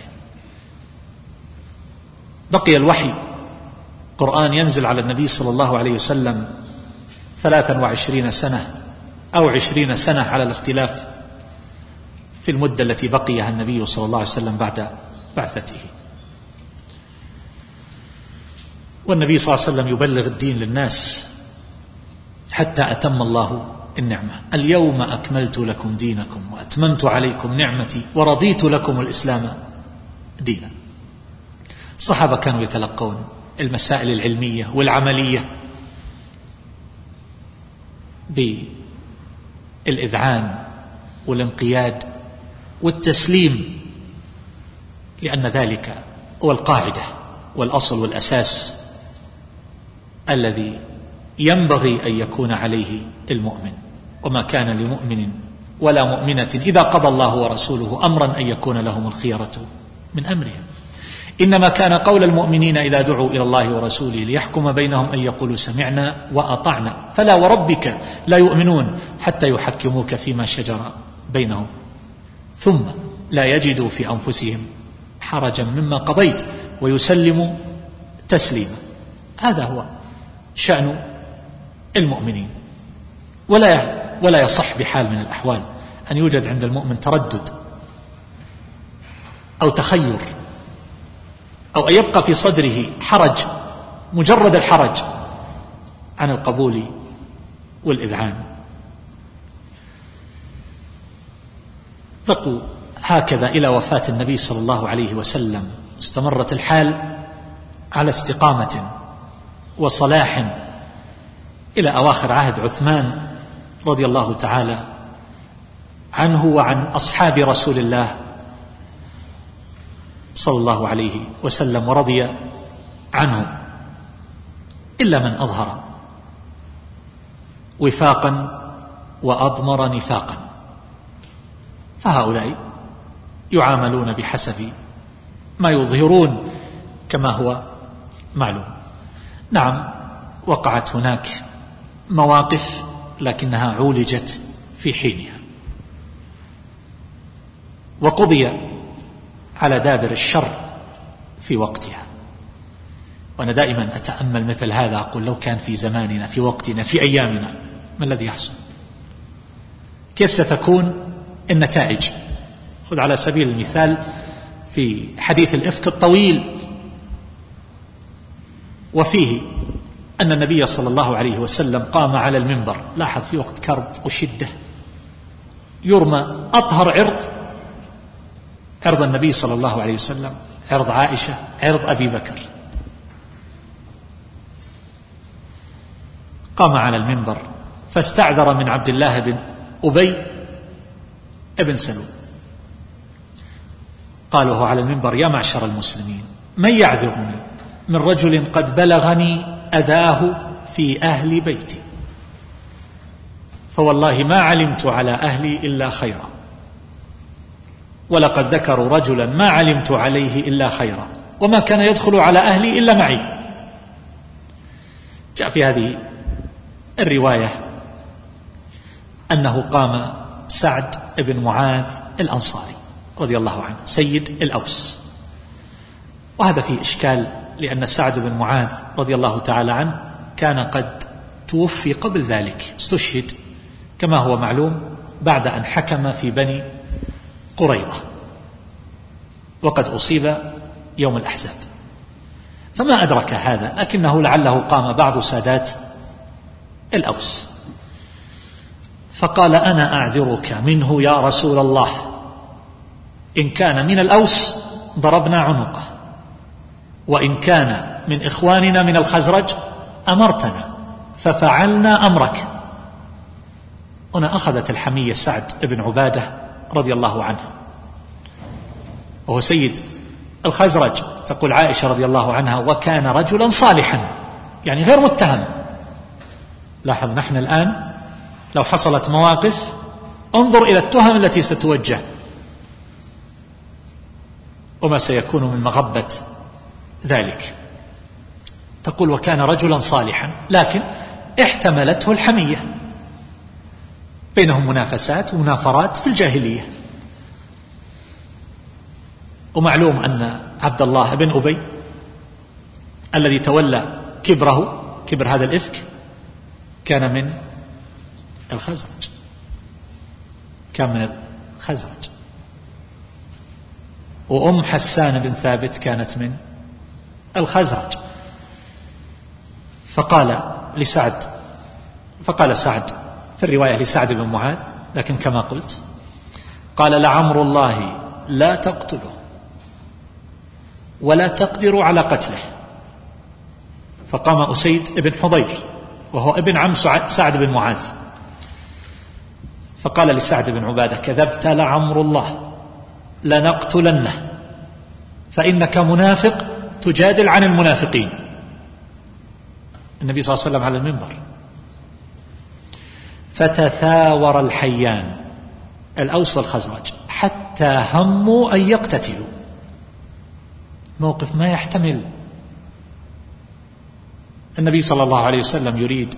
بقي الوحي القرآن ينزل على النبي صلى الله عليه وسلم 23 سنة أو 20 سنة على الاختلاف في المدة التي بقيها النبي صلى الله عليه وسلم بعد بعثته، والنبي صلى الله عليه وسلم يبلغ الدين للناس حتى أتم الله النعمة: اليوم أكملت لكم دينكم وأتممت عليكم نعمتي ورضيت لكم الإسلام دينا. الصحابة كانوا يتلقون المسائل العلمية والعملية بالإذعان والانقياد والتسليم، لأن ذلك هو القاعدة والأصل والأساس الذي ينبغي أن يكون عليه المؤمن. وما كان لمؤمن ولا مؤمنة إذا قضى الله ورسوله أمرا أن يكون لهم الخيرة من أمرهم. إنما كان قول المؤمنين إذا دعوا إلى الله ورسوله ليحكم بينهم أن يقولوا سمعنا وأطعنا فلا وربك لا يؤمنون حتى يحكموك فيما شجر بينهم ثم لا يجدوا في أنفسهم حرجا مما قضيت ويسلموا تسليما. هذا هو شأن المؤمنين. ولا يصح بحال من الأحوال أن يوجد عند المؤمن تردد أو تخير أو أن يبقى في صدره حرج، مجرد الحرج عن القبول والإذعان. بقوا هكذا إلى وفاة النبي صلى الله عليه وسلم. استمرت الحال على استقامة وصلاح إلى أواخر عهد عثمان رضي الله تعالى عنه وعن أصحاب رسول الله صلى الله عليه وسلم ورضي عنهم، إلا من أظهر وفاقا وأضمر نفاقا، فهؤلاء يعاملون بحسب ما يظهرون كما هو معلوم. نعم، وقعت هناك مواقف لكنها عولجت في حينها وقضي على دابر الشر في وقتها. وأنا دائما أتأمل مثل هذا، أقول لو كان في زماننا في وقتنا في أيامنا ما الذي يحصل؟ كيف ستكون النتائج؟ خذ على سبيل المثال في حديث الإفك الطويل، وفيه أن النبي صلى الله عليه وسلم قام على المنبر، لاحظ في وقت كرب وشدة يرمى أطهر عرض النبي صلى الله عليه وسلم، عرض عائشة، عرض أبي بكر. قام على المنبر فاستعذر من عبد الله بن أبي ابن سلول، قال وهو على المنبر: يا معشر المسلمين، من يعذرني من رجل قد بلغني أذاه في أهل بيتي، فوالله ما علمت على أهلي إلا خيرا، ولقد ذكروا رجلا ما علمت عليه إلا خيرا، وما كان يدخل على أهلي إلا معي. جاء في هذه الرواية أنه قام سعد بن معاذ الأنصاري رضي الله عنه سيد الأوس، وهذا فيه إشكال، لأن سعد بن معاذ رضي الله تعالى عنه كان قد توفي قبل ذلك، استشهد كما هو معلوم بعد أن حكم في بني قريظة، وقد أصيب يوم الأحزاب، فما أدرك هذا، لكنه لعله قام بعض سادات الأوس فقال: أنا أعذرك منه يا رسول الله، إن كان من الأوس ضربنا عنقه، وإن كان من إخواننا من الخزرج أمرتنا ففعلنا أمرك. هنا أخذت الحمية سعد بن عبادة رضي الله عنه، وهو سيد الخزرج. تقول عائشة رضي الله عنها: وكان رجلا صالحا، يعني غير متهم. لاحظ نحن الآن لو حصلت مواقف انظر إلى التهم التي ستوجه وما سيكون من مغبة ذلك. تقول وكان رجلا صالحا، لكن احتملته الحمية، بينهم منافسات ومنافرات في الجاهلية. ومعلوم أن عبد الله بن أبي الذي تولى كبر هذا الإفك كان من الخزرج، وأم حسان بن ثابت كانت من الخزرج. فقال سعد في الرواية لسعد بن معاذ، لكن كما قلت قال: لعمر الله لا تقتله ولا تقدر على قتله. فقام أسيد بن حضير وهو ابن عم سعد بن معاذ فقال لسعد بن عبادة: كذبت لعمر الله لنقتلنه، فإنك منافق تجادل عن المنافقين. النبي صلى الله عليه وسلم على المنبر. فتثاور الحيان الأوس والخزرج حتى هموا أن يقتتلوا. موقف ما يحتمل. النبي صلى الله عليه وسلم يريد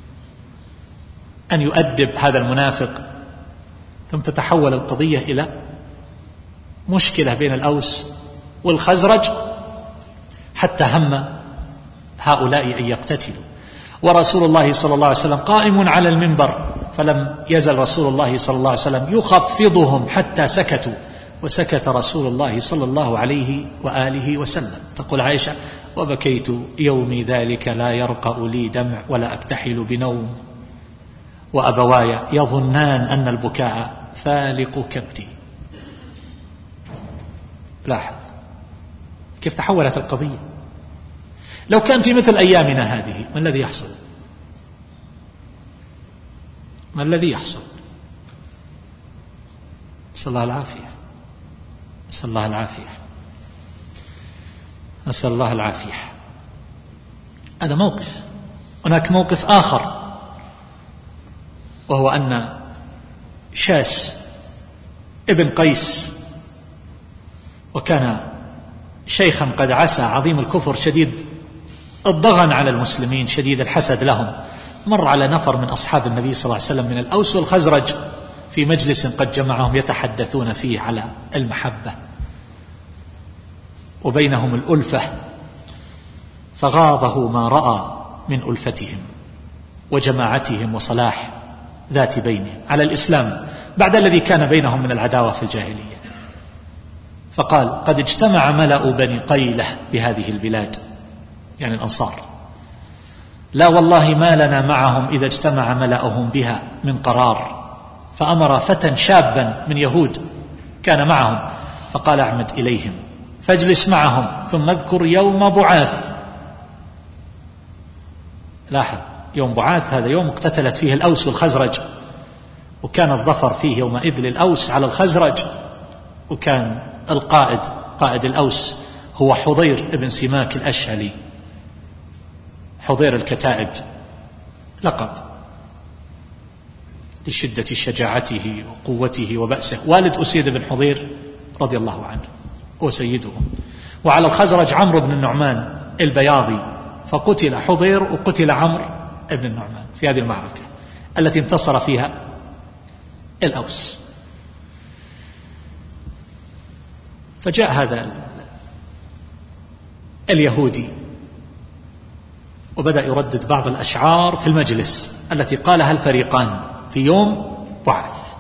أن يؤدب هذا المنافق، ثم تتحول القضية إلى مشكلة بين الأوس والخزرج حتى هم هؤلاء أن يقتتلوا، ورسول الله صلى الله عليه وسلم قائم على المنبر، فلم يزل رسول الله صلى الله عليه وسلم يخفضهم حتى سكتوا، وسكت رسول الله صلى الله عليه وآله وسلم. تقول عائشة: وبكيت يومي ذلك لا يرقأ لي دمع ولا أكتحل بنوم، وأبواي يظنان أن البكاء فالق كبدي. لاحظ كيف تحولت القضية. لو كان في مثل أيامنا هذه ما الذي يحصل؟ ما الذي يحصل؟ نسأل الله العافية، نسأل الله العافية، نسأل الله العافية. هذا موقف. هناك موقف آخر، وهو أن شاس ابن قيس، وكان شيخا قد عسى عظيم الكفر شديد الضغن على المسلمين شديد الحسد لهم، مر على نفر من أصحاب النبي صلى الله عليه وسلم من الأوس والخزرج في مجلس قد جمعهم يتحدثون فيه على المحبة وبينهم الألفة، فغاضه ما رأى من ألفتهم وجماعتهم وصلاح ذات بينهم على الإسلام بعد الذي كان بينهم من العداوة في الجاهلية. فقال: قد اجتمع ملأ بني قيلة بهذه البلاد، يعني الأنصار، لا والله ما لنا معهم إذا اجتمع ملأهم بها من قرار. فأمر فتى شابا من يهود كان معهم فقال: اعمد إليهم فاجلس معهم ثم اذكر يوم بعاث. لاحظ، يوم بعاث هذا يوم اقتتلت فيه الأوس والخزرج، وكان الظفر فيه يومئذ للأوس على الخزرج، وكان قائد الأوس هو حضير ابن سماك الأشهلي، حضير الكتائب، لقب لشدة شجاعته وقوته وبأسه، والد أسيد بن حضير رضي الله عنه هو سيدهم. وعلى الخزرج عمرو بن النعمان البياضي، فقتل حضير وقتل عمرو بن النعمان في هذه المعركة التي انتصر فيها الأوس. فجاء هذا اليهودي وبدأ يردد بعض الأشعار في المجلس التي قالها الفريقان في يوم بعث.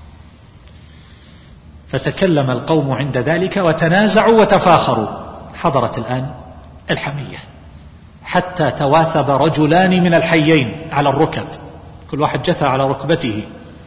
فتكلم القوم عند ذلك وتنازعوا وتفاخروا. حضرت الآن الحمية حتى تواثب رجلان من الحيين على الركب، كل واحد جثى على ركبته،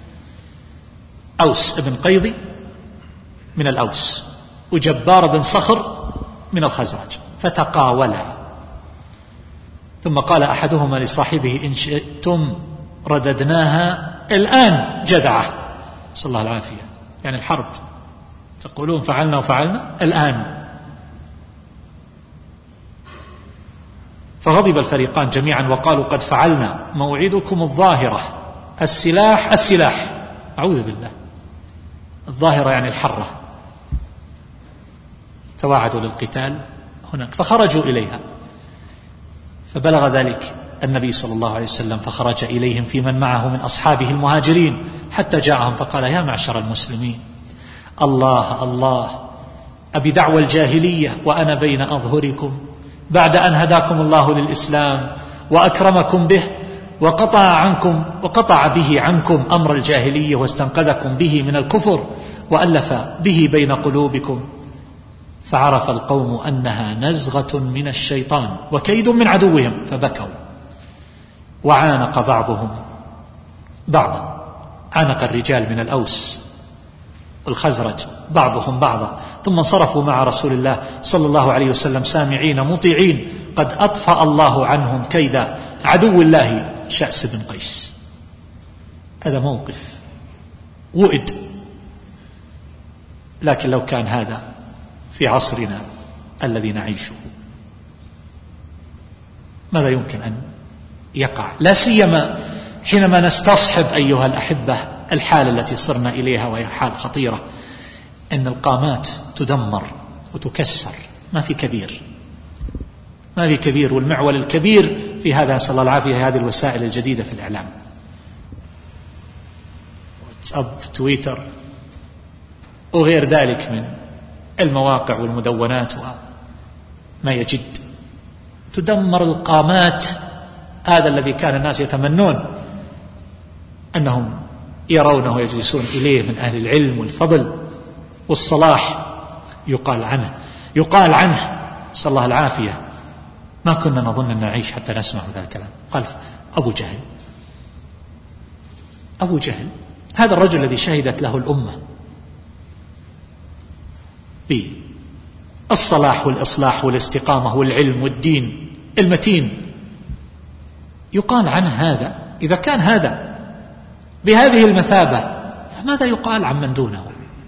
أوس بن قيضي من الأوس وجبار بن صخر من الخزرج، فتقاولا. ثم قال أحدهما لصاحبه: إن شئتم رددناها الآن جدعة. صلى الله العافية، يعني الحرب تقولون فعلنا وفعلنا الآن. فغضب الفريقان جميعا وقالوا: قد فعلنا، موعدكم الظاهرة، السلاح السلاح. أعوذ بالله، الظاهرة يعني الحرة. تواعدوا للقتال هناك فخرجوا إليها، فبلغ ذلك النبي صلى الله عليه وسلم فخرج إليهم في من معه من أصحابه المهاجرين حتى جاءهم فقال: يا معشر المسلمين، الله الله، أبي دعوى الجاهلية وأنا بين أظهركم بعد أن هداكم الله للإسلام وأكرمكم به وقطع به عنكم أمر الجاهلية واستنقذكم به من الكفر وألف به بين قلوبكم. فعرف القوم أنها نزغة من الشيطان وكيد من عدوهم، فبكوا. وعانق بعضهم بعضا، عانق الرجال من الأوس والخزرج بعضهم بعضا، ثم انصرفوا مع رسول الله صلى الله عليه وسلم سامعين مطيعين، قد أطفأ الله عنهم كيد عدو الله شأس بن قيس. هذا موقف وئد. لكن لو كان هذا في عصرنا الذي نعيشه ماذا يمكن أن يقع؟ لا سيما حينما نستصحب أيها الأحبة الحالة التي صرنا إليها، وهي حال خطيرة، أن القامات تدمر وتكسر، ما في كبير. والمعول الكبير في هذا نسأل الله العافية هذه الوسائل الجديدة في الإعلام، واتساب، تويتر، وغير ذلك من المواقع والمدونات وما يجد، تدمر القامات. هذا الذي كان الناس يتمنون أنهم يرونه ويجلسون إليه من أهل العلم والفضل والصلاح، يقال عنه صلى الله العافية ما كنا نظن أن نعيش حتى نسمع هذا الكلام. قال أبو جهل هذا الرجل الذي شهدت له الأمة بالصلاح والإصلاح والاستقامة والعلم والدين المتين، يقال عنه هذا. إذا كان هذا بهذه المثابة فماذا يقال عن من دونه؟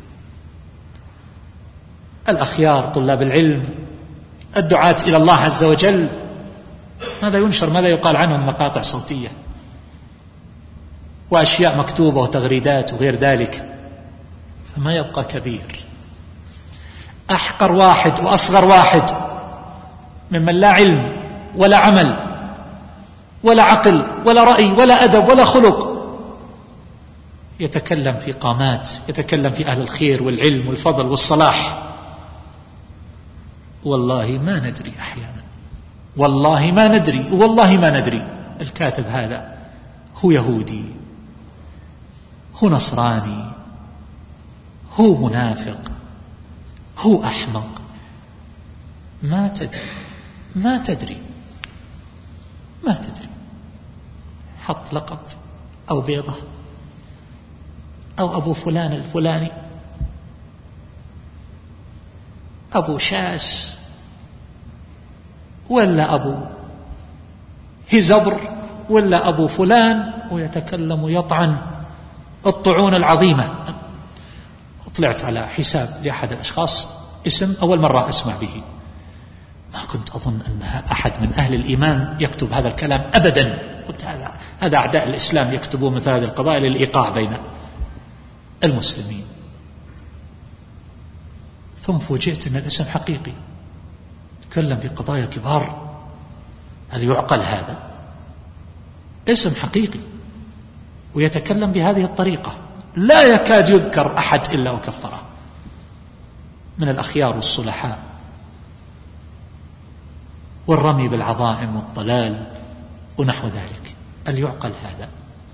الأخيار، طلاب العلم، الدعاة إلى الله عز وجل، ماذا ينشر؟ ماذا يقال عنهم؟ مقاطع صوتية وأشياء مكتوبة وتغريدات وغير ذلك، فما يبقى كبير. أحقر واحد وأصغر واحد ممن لا علم ولا عمل ولا عقل ولا رأي ولا أدب ولا خلق يتكلم في قامات، يتكلم في أهل الخير والعلم والفضل والصلاح، والله ما ندري أحيانا، والله ما ندري الكاتب هذا هو يهودي، هو نصراني، هو منافق، هو أحمق، ما تدري. حط لقب أو بيضة أو أبو فلان الفلاني، أبو شاس ولا أبو هزبر ولا أبو فلان، ويتكلم ويطعن الطعون العظيمة. طلعت على حساب لأحد الأشخاص، اسم أول مرة أسمع به، ما كنت أظن أن أحد من أهل الإيمان يكتب هذا الكلام أبدا. قلت هذا أعداء الإسلام يكتبون مثل هذه القضايا للإيقاع بين المسلمين. ثم فوجئت أن الاسم حقيقي، تكلم في قضايا كبار. هل يعقل هذا؟ اسم حقيقي ويتكلم بهذه الطريقة، لا يكاد يذكر أحد إلا وكفره من الأخيار والصلحاء، والرمي بالعظائم والضلال ونحو ذلك. هل يعقل هذا؟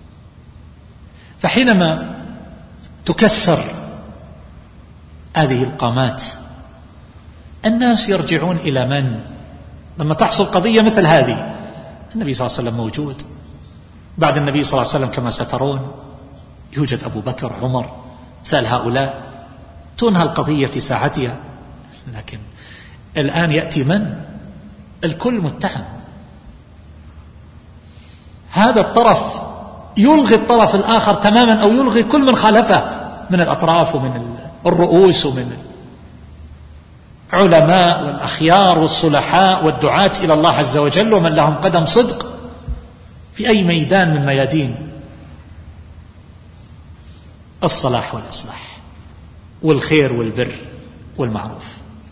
فحينما تكسر هذه القامات الناس يرجعون إلى من؟ لما تحصل قضية مثل هذه، النبي صلى الله عليه وسلم موجود، بعد النبي صلى الله عليه وسلم كما سترون يوجد أبو بكر، عمر، مثال هؤلاء، تنهى القضية في ساعتها. لكن الآن يأتي من؟ الكل متهم. هذا الطرف يلغي الطرف الآخر تماما، أو يلغي كل من خالفه من الأطراف ومن الرؤوس ومن علماء والأخيار والصلحاء والدعاة إلى الله عز وجل، ومن لهم قدم صدق في أي ميدان من ميادين الصلاح والإصلاح والخير والبر والمعروف.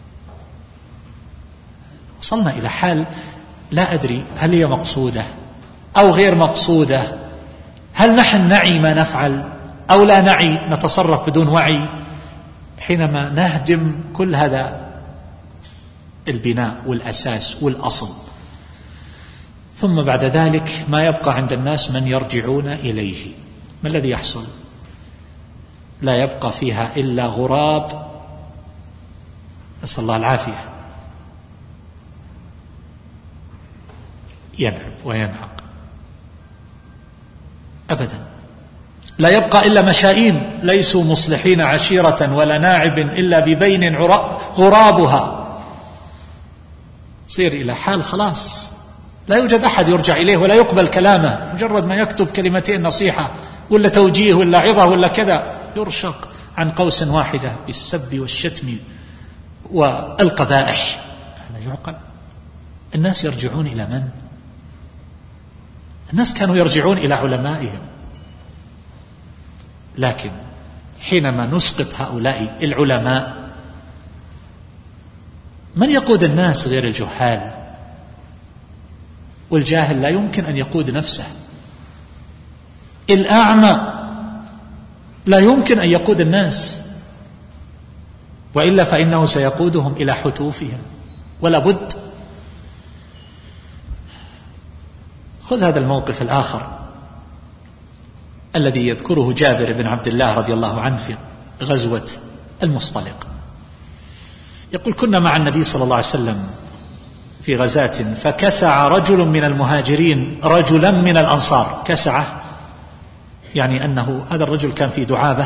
وصلنا إلى حال لا أدري هل هي مقصودة أو غير مقصودة، هل نحن نعي ما نفعل أو لا نعي، نتصرف بدون وعي حينما نهدم كل هذا البناء والأساس والأصل. ثم بعد ذلك ما يبقى عند الناس من يرجعون إليه. ما الذي يحصل؟ لا يبقى فيها إلا غراب، نسأل الله العافية، ينعب وينعق أبدا. لا يبقى إلا مشائين ليسوا مصلحين عشيرة ولا ناعب إلا ببين غرابها. صير إلى حال خلاص لا يوجد أحد يرجع إليه ولا يقبل كلامه، مجرد ما يكتب كلمتين نصيحة ولا توجيه ولا عظة ولا كذا يرشق عن قوس واحدة بالسب والشتم والقبائح. هذا يعقل؟ الناس يرجعون إلى من؟ الناس كانوا يرجعون إلى علمائهم، لكن حينما نسقط هؤلاء العلماء من يقود الناس غير الجهال؟ والجاهل لا يمكن أن يقود نفسه، الأعمى لا يمكن أن يقود الناس، وإلا فإنه سيقودهم إلى حتوفهم ولا بد. خذ هذا الموقف الآخر الذي يذكره جابر بن عبد الله رضي الله عنه في غزوة المصطلق. يقول: كنا مع النبي صلى الله عليه وسلم في غزاة فكسع رجل من المهاجرين رجلا من الأنصار. كسعه يعني أنه هذا الرجل كان في دعابة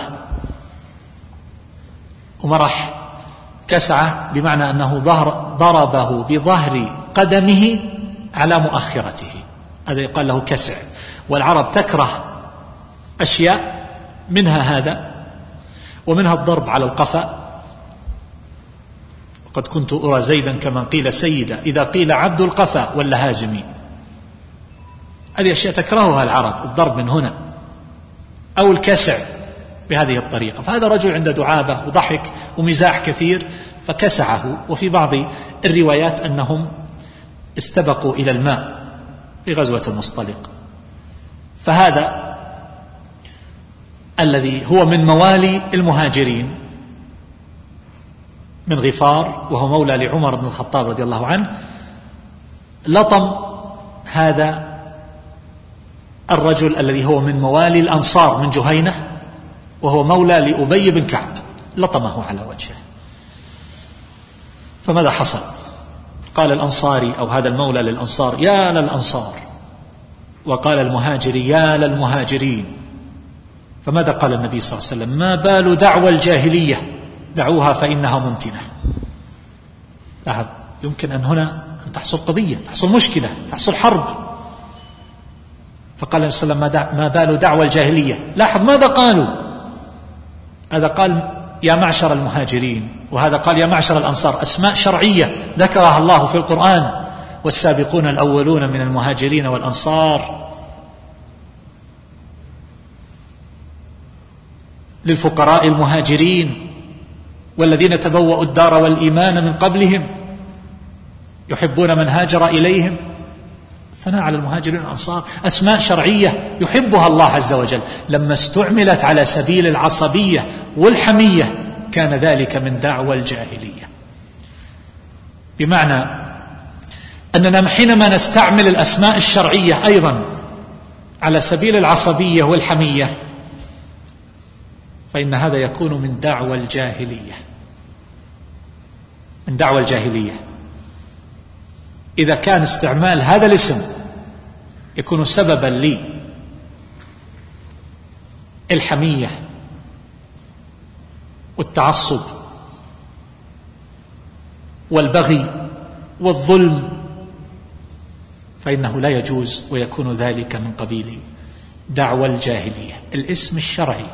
ومرح، كسعه بمعنى أنه ضربه بظهر قدمه على مؤخرته، هذا يقال له كسع. والعرب تكره أشياء منها هذا ومنها الضرب على القفا. قد كنت أرى زيدا كما قيل سيدا إذا قيل عبد القفا ولا هازمي. هذه أشياء تكرهها العرب، الضرب من هنا أو الكسع بهذه الطريقة. فهذا رجل عنده دعابة وضحك ومزاح كثير فكسعه. وفي بعض الروايات أنهم استبقوا إلى الماء في غزوة المصطلق. فهذا الذي هو من موالي المهاجرين من غفار وهو مولى لعمر بن الخطاب رضي الله عنه، لطم هذا الرجل الذي هو من موالي الأنصار من جهينة وهو مولى لأبي بن كعب، لطمه على وجهه. فماذا حصل؟ قال الأنصاري أو هذا المولى للأنصار: يا للأنصار، وقال المهاجري: يا للمهاجرين. فماذا قال النبي صلى الله عليه وسلم؟ ما بال دعوى الجاهلية، دعوها فإنها منتنة. لاحظ، يمكن أن هنا أن تحصل قضية، تحصل مشكلة، تحصل حرب. فقال النبي صلى الله عليه وسلم: ما بال دعوى الجاهلية. لاحظ ماذا قالوا، هذا قال يا معشر المهاجرين وهذا قال يا معشر الأنصار، أسماء شرعية ذكرها الله في القرآن: والسابقون الأولون من المهاجرين والأنصار للفقراء المهاجرين والذين تبوأوا الدار والإيمان من قبلهم يحبون من هاجر إليهم. ثناء على المهاجرين والأنصار، أسماء شرعية يحبها الله عز وجل. لما استعملت على سبيل العصبية والحمية كان ذلك من دعوى الجاهلية، بمعنى أننا حينما نستعمل الأسماء الشرعية أيضا على سبيل العصبية والحمية فإن هذا يكون من دعوى الجاهلية، من دعوى الجاهلية. إذا كان استعمال هذا الاسم يكون سببا للحمية والتعصب والبغي والظلم فإنه لا يجوز، ويكون ذلك من قبيل دعوى الجاهلية. الاسم الشرعي،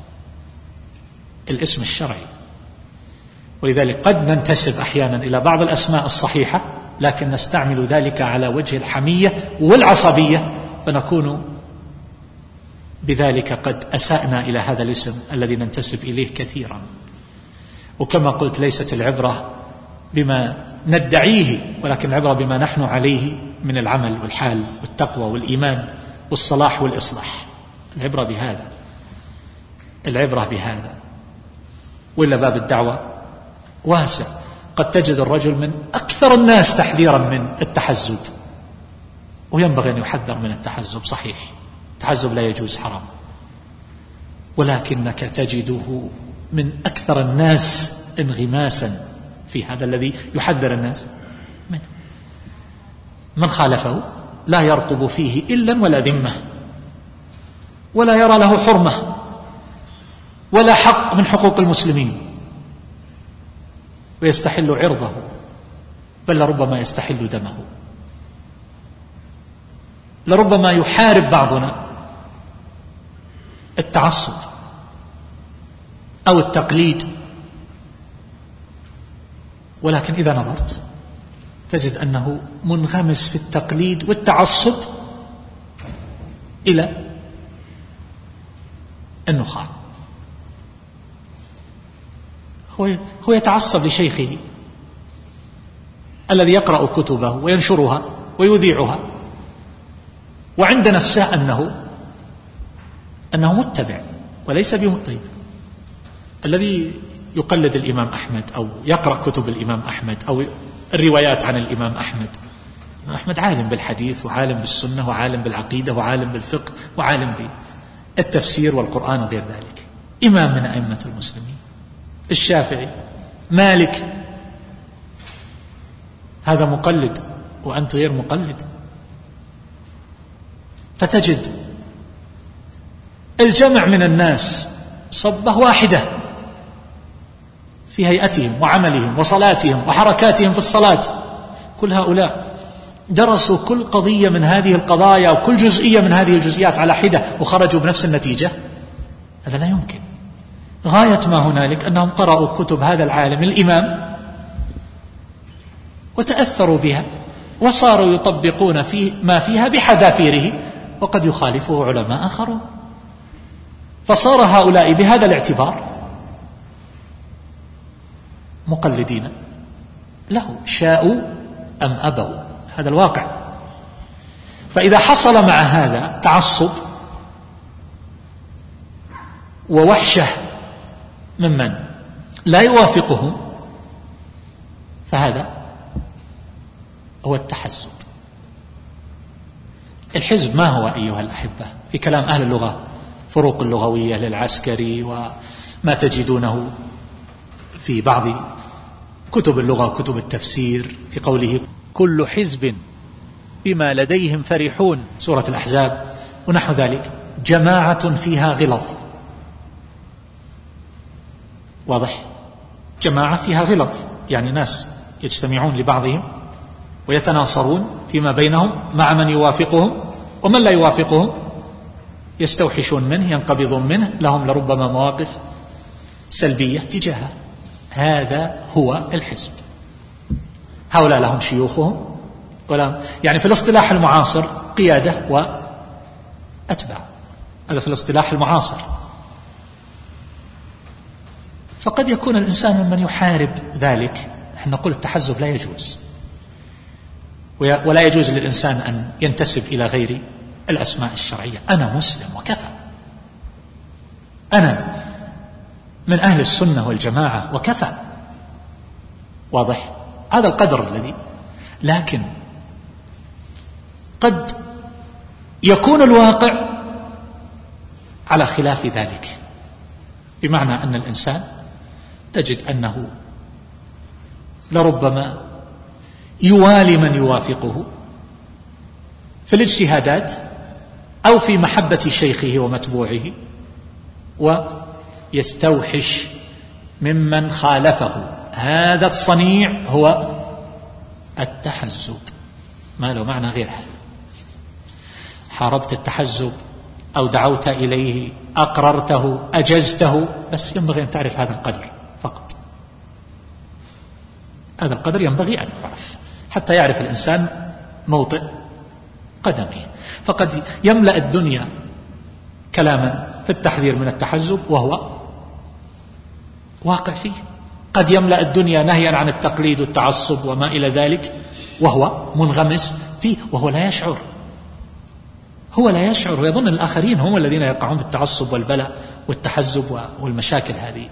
الاسم الشرعي. ولذلك قد ننتسب أحيانا إلى بعض الأسماء الصحيحة لكن نستعمل ذلك على وجه الحمية والعصبية، فنكون بذلك قد أسأنا إلى هذا الاسم الذي ننتسب إليه كثيرا. وكما قلت ليست العبرة بما ندعيه ولكن العبرة بما نحن عليه من العمل والحال والتقوى والإيمان والصلاح والإصلاح. العبرة بهذا، العبرة بهذا. وإلا باب الدعوة واسع. قد تجد الرجل من أكثر الناس تحذيرا من التحزب، وينبغي أن يحذر من التحزب، صحيح التحزب لا يجوز، حرام، ولكنك تجده من أكثر الناس انغماسا في هذا الذي يحذر الناس منه. من خالفه لا يرقب فيه إلا ولا ذمة ولا يرى له حرمة، ولا حق من حقوق المسلمين، ويستحل عرضه، بل لربما يستحل دمه. لربما يحارب بعضنا التعصب أو التقليد، ولكن إذا نظرت تجد أنه منغمس في التقليد والتعصب إلى النخاع. هو يتعصب لشيخه الذي يقرأ كتبه وينشرها ويذيعها، وعند نفسه أنه متبع وليس بمطيب. الذي يقلد الإمام أحمد أو يقرأ كتب الإمام أحمد أو الروايات عن الإمام أحمد، أحمد عالم بالحديث وعالم بالسنة وعالم بالعقيدة وعالم بالفقه وعالم بالتفسير والقرآن وغير ذلك، إمام من أئمة المسلمين، الشافعي، مالك، هذا مقلد وأنت غير مقلد. فتجد الجمع من الناس صبة واحدة في هيئتهم وعملهم وصلاتهم وحركاتهم في الصلاة. كل هؤلاء درسوا كل قضية من هذه القضايا وكل جزئية من هذه الجزئيات على حدة وخرجوا بنفس النتيجة؟ هذا لا يمكن. غاية ما هنالك أنهم قرأوا كتب هذا العالم الإمام وتأثروا بها وصاروا يطبقون ما فيها بحذافيره، وقد يخالفه علماء آخرون. فصار هؤلاء بهذا الاعتبار مقلدين له، شاءوا أم أبوا، هذا الواقع. فإذا حصل مع هذا تعصب ووحشة ممن لا يوافقهم، فهذا هو التحزب. الحزب ما هو أيها الأحبة في كلام أهل اللغة؟ فروق اللغوية للعسكري وما تجدونه في بعض كتب اللغة وكتب التفسير في قوله كل حزب بما لديهم فرحون، سورة الأحزاب ونحو ذلك، جماعة فيها غلظ. واضح؟ جماعة فيها غلظ يعني ناس يجتمعون لبعضهم ويتناصرون فيما بينهم مع من يوافقهم، ومن لا يوافقهم يستوحشون منه، ينقبضون منه، لهم لربما مواقف سلبية تجاهه. هذا هو الحزب. هؤلاء لهم شيوخهم، يعني في الاصطلاح المعاصر قيادة وأتباع، هذا في الاصطلاح المعاصر. فقد يكون الإنسان ممن يحارب ذلك. نحن نقول التحزب لا يجوز، ولا يجوز للإنسان أن ينتسب إلى غير الأسماء الشرعية. أنا مسلم وكفى، أنا من أهل السنة والجماعة وكفى. واضح؟ هذا القدر الذي، لكن قد يكون الواقع على خلاف ذلك، بمعنى أن الإنسان تجد أنه لربما يوالي من يوافقه في الاجتهادات أو في محبة شيخه ومتبوعه، ويستوحش ممن خالفه. هذا الصنيع هو التحزب، ما له معنى غير هذا. حاربت التحزب أو دعوت إليه، أقررته، أجزته، بس ينبغي أن تعرف هذا القدر فقط. هذا القدر ينبغي أن يعرف حتى يعرف الإنسان موطئ قدمه. فقد يملأ الدنيا كلاما في التحذير من التحزب وهو واقع فيه، قد يملأ الدنيا نهيا عن التقليد والتعصب وما إلى ذلك وهو منغمس فيه، وهو لا يشعر. هو لا يشعر ويظن الآخرين هم الذين يقعون في التعصب والبلاء والتحزب والمشاكل هذه،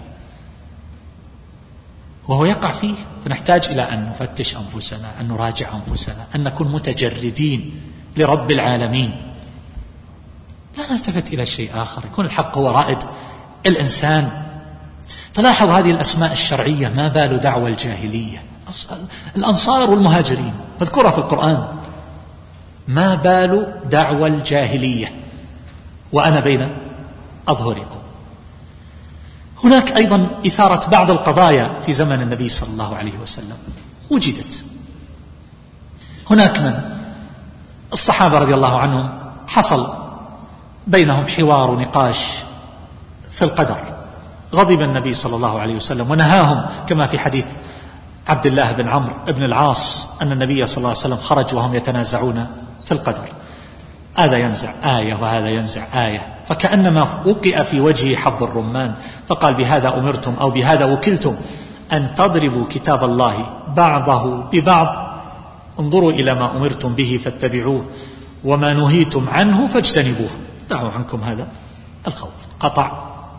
وهو يقع فيه. فنحتاج إلى أن نفتش أنفسنا، أن نراجع أنفسنا، أن نكون متجردين لرب العالمين، لا نلتفت إلى شيء آخر، يكون الحق هو رائد الإنسان. فلاحظ هذه الأسماء الشرعية، ما بال دعوى الجاهلية، الأنصار والمهاجرين مذكورة في القرآن، ما بال دعوى الجاهلية وأنا بين أظهركم. هناك أيضا إثارة بعض القضايا في زمن النبي صلى الله عليه وسلم وجدت. هناك من الصحابة رضي الله عنهم حصل بينهم حوار ونقاش في القدر، غضب النبي صلى الله عليه وسلم ونهاهم، كما في حديث عبد الله بن عمرو بن العاص أن النبي صلى الله عليه وسلم خرج وهم يتنازعون في القدر، هذا ينزع آية وهذا ينزع آية، فكأنما وقع في وجهه حب الرمان، فقال: بهذا أمرتم أو بهذا وكلتم أن تضربوا كتاب الله بعضه ببعض، انظروا إلى ما أمرتم به فاتبعوه وما نهيتم عنه فاجتنبوه، دعوا عنكم هذا الخوف. قطع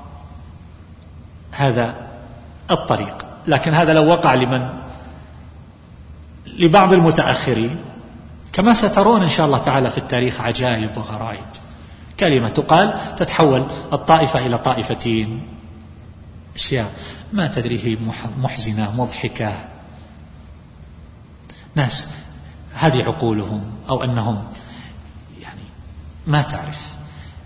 هذا الطريق. لكن هذا لو وقع لبعض المتأخرين، كما سترون إن شاء الله تعالى في التاريخ عجائب وغرائب، كلمة تقال تتحول الطائفة إلى طائفتين، أشياء ما تدري هي محزنة مضحكة، ناس هذه عقولهم أو أنهم يعني ما تعرف.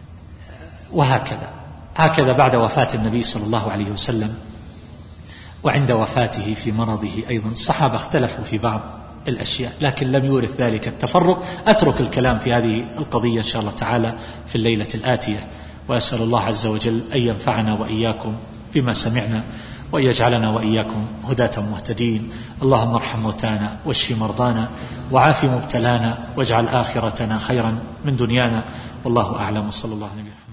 وهكذا بعد وفاة النبي صلى الله عليه وسلم وعند وفاته في مرضه أيضا الصحابة اختلفوا في بعض الأشياء، لكن لم يورث ذلك التفرق. أترك الكلام في هذه القضية إن شاء الله تعالى في الليلة الآتية، وأسأل الله عز وجل أن ينفعنا وإياكم بما سمعنا، وأن يجعلنا وإياكم هداة مهتدين. اللهم ارحم موتانا واشف مرضانا وعاف مبتلانا واجعل آخرتنا خيرا من دنيانا، والله أعلم، وصلى الله عليه وسلم.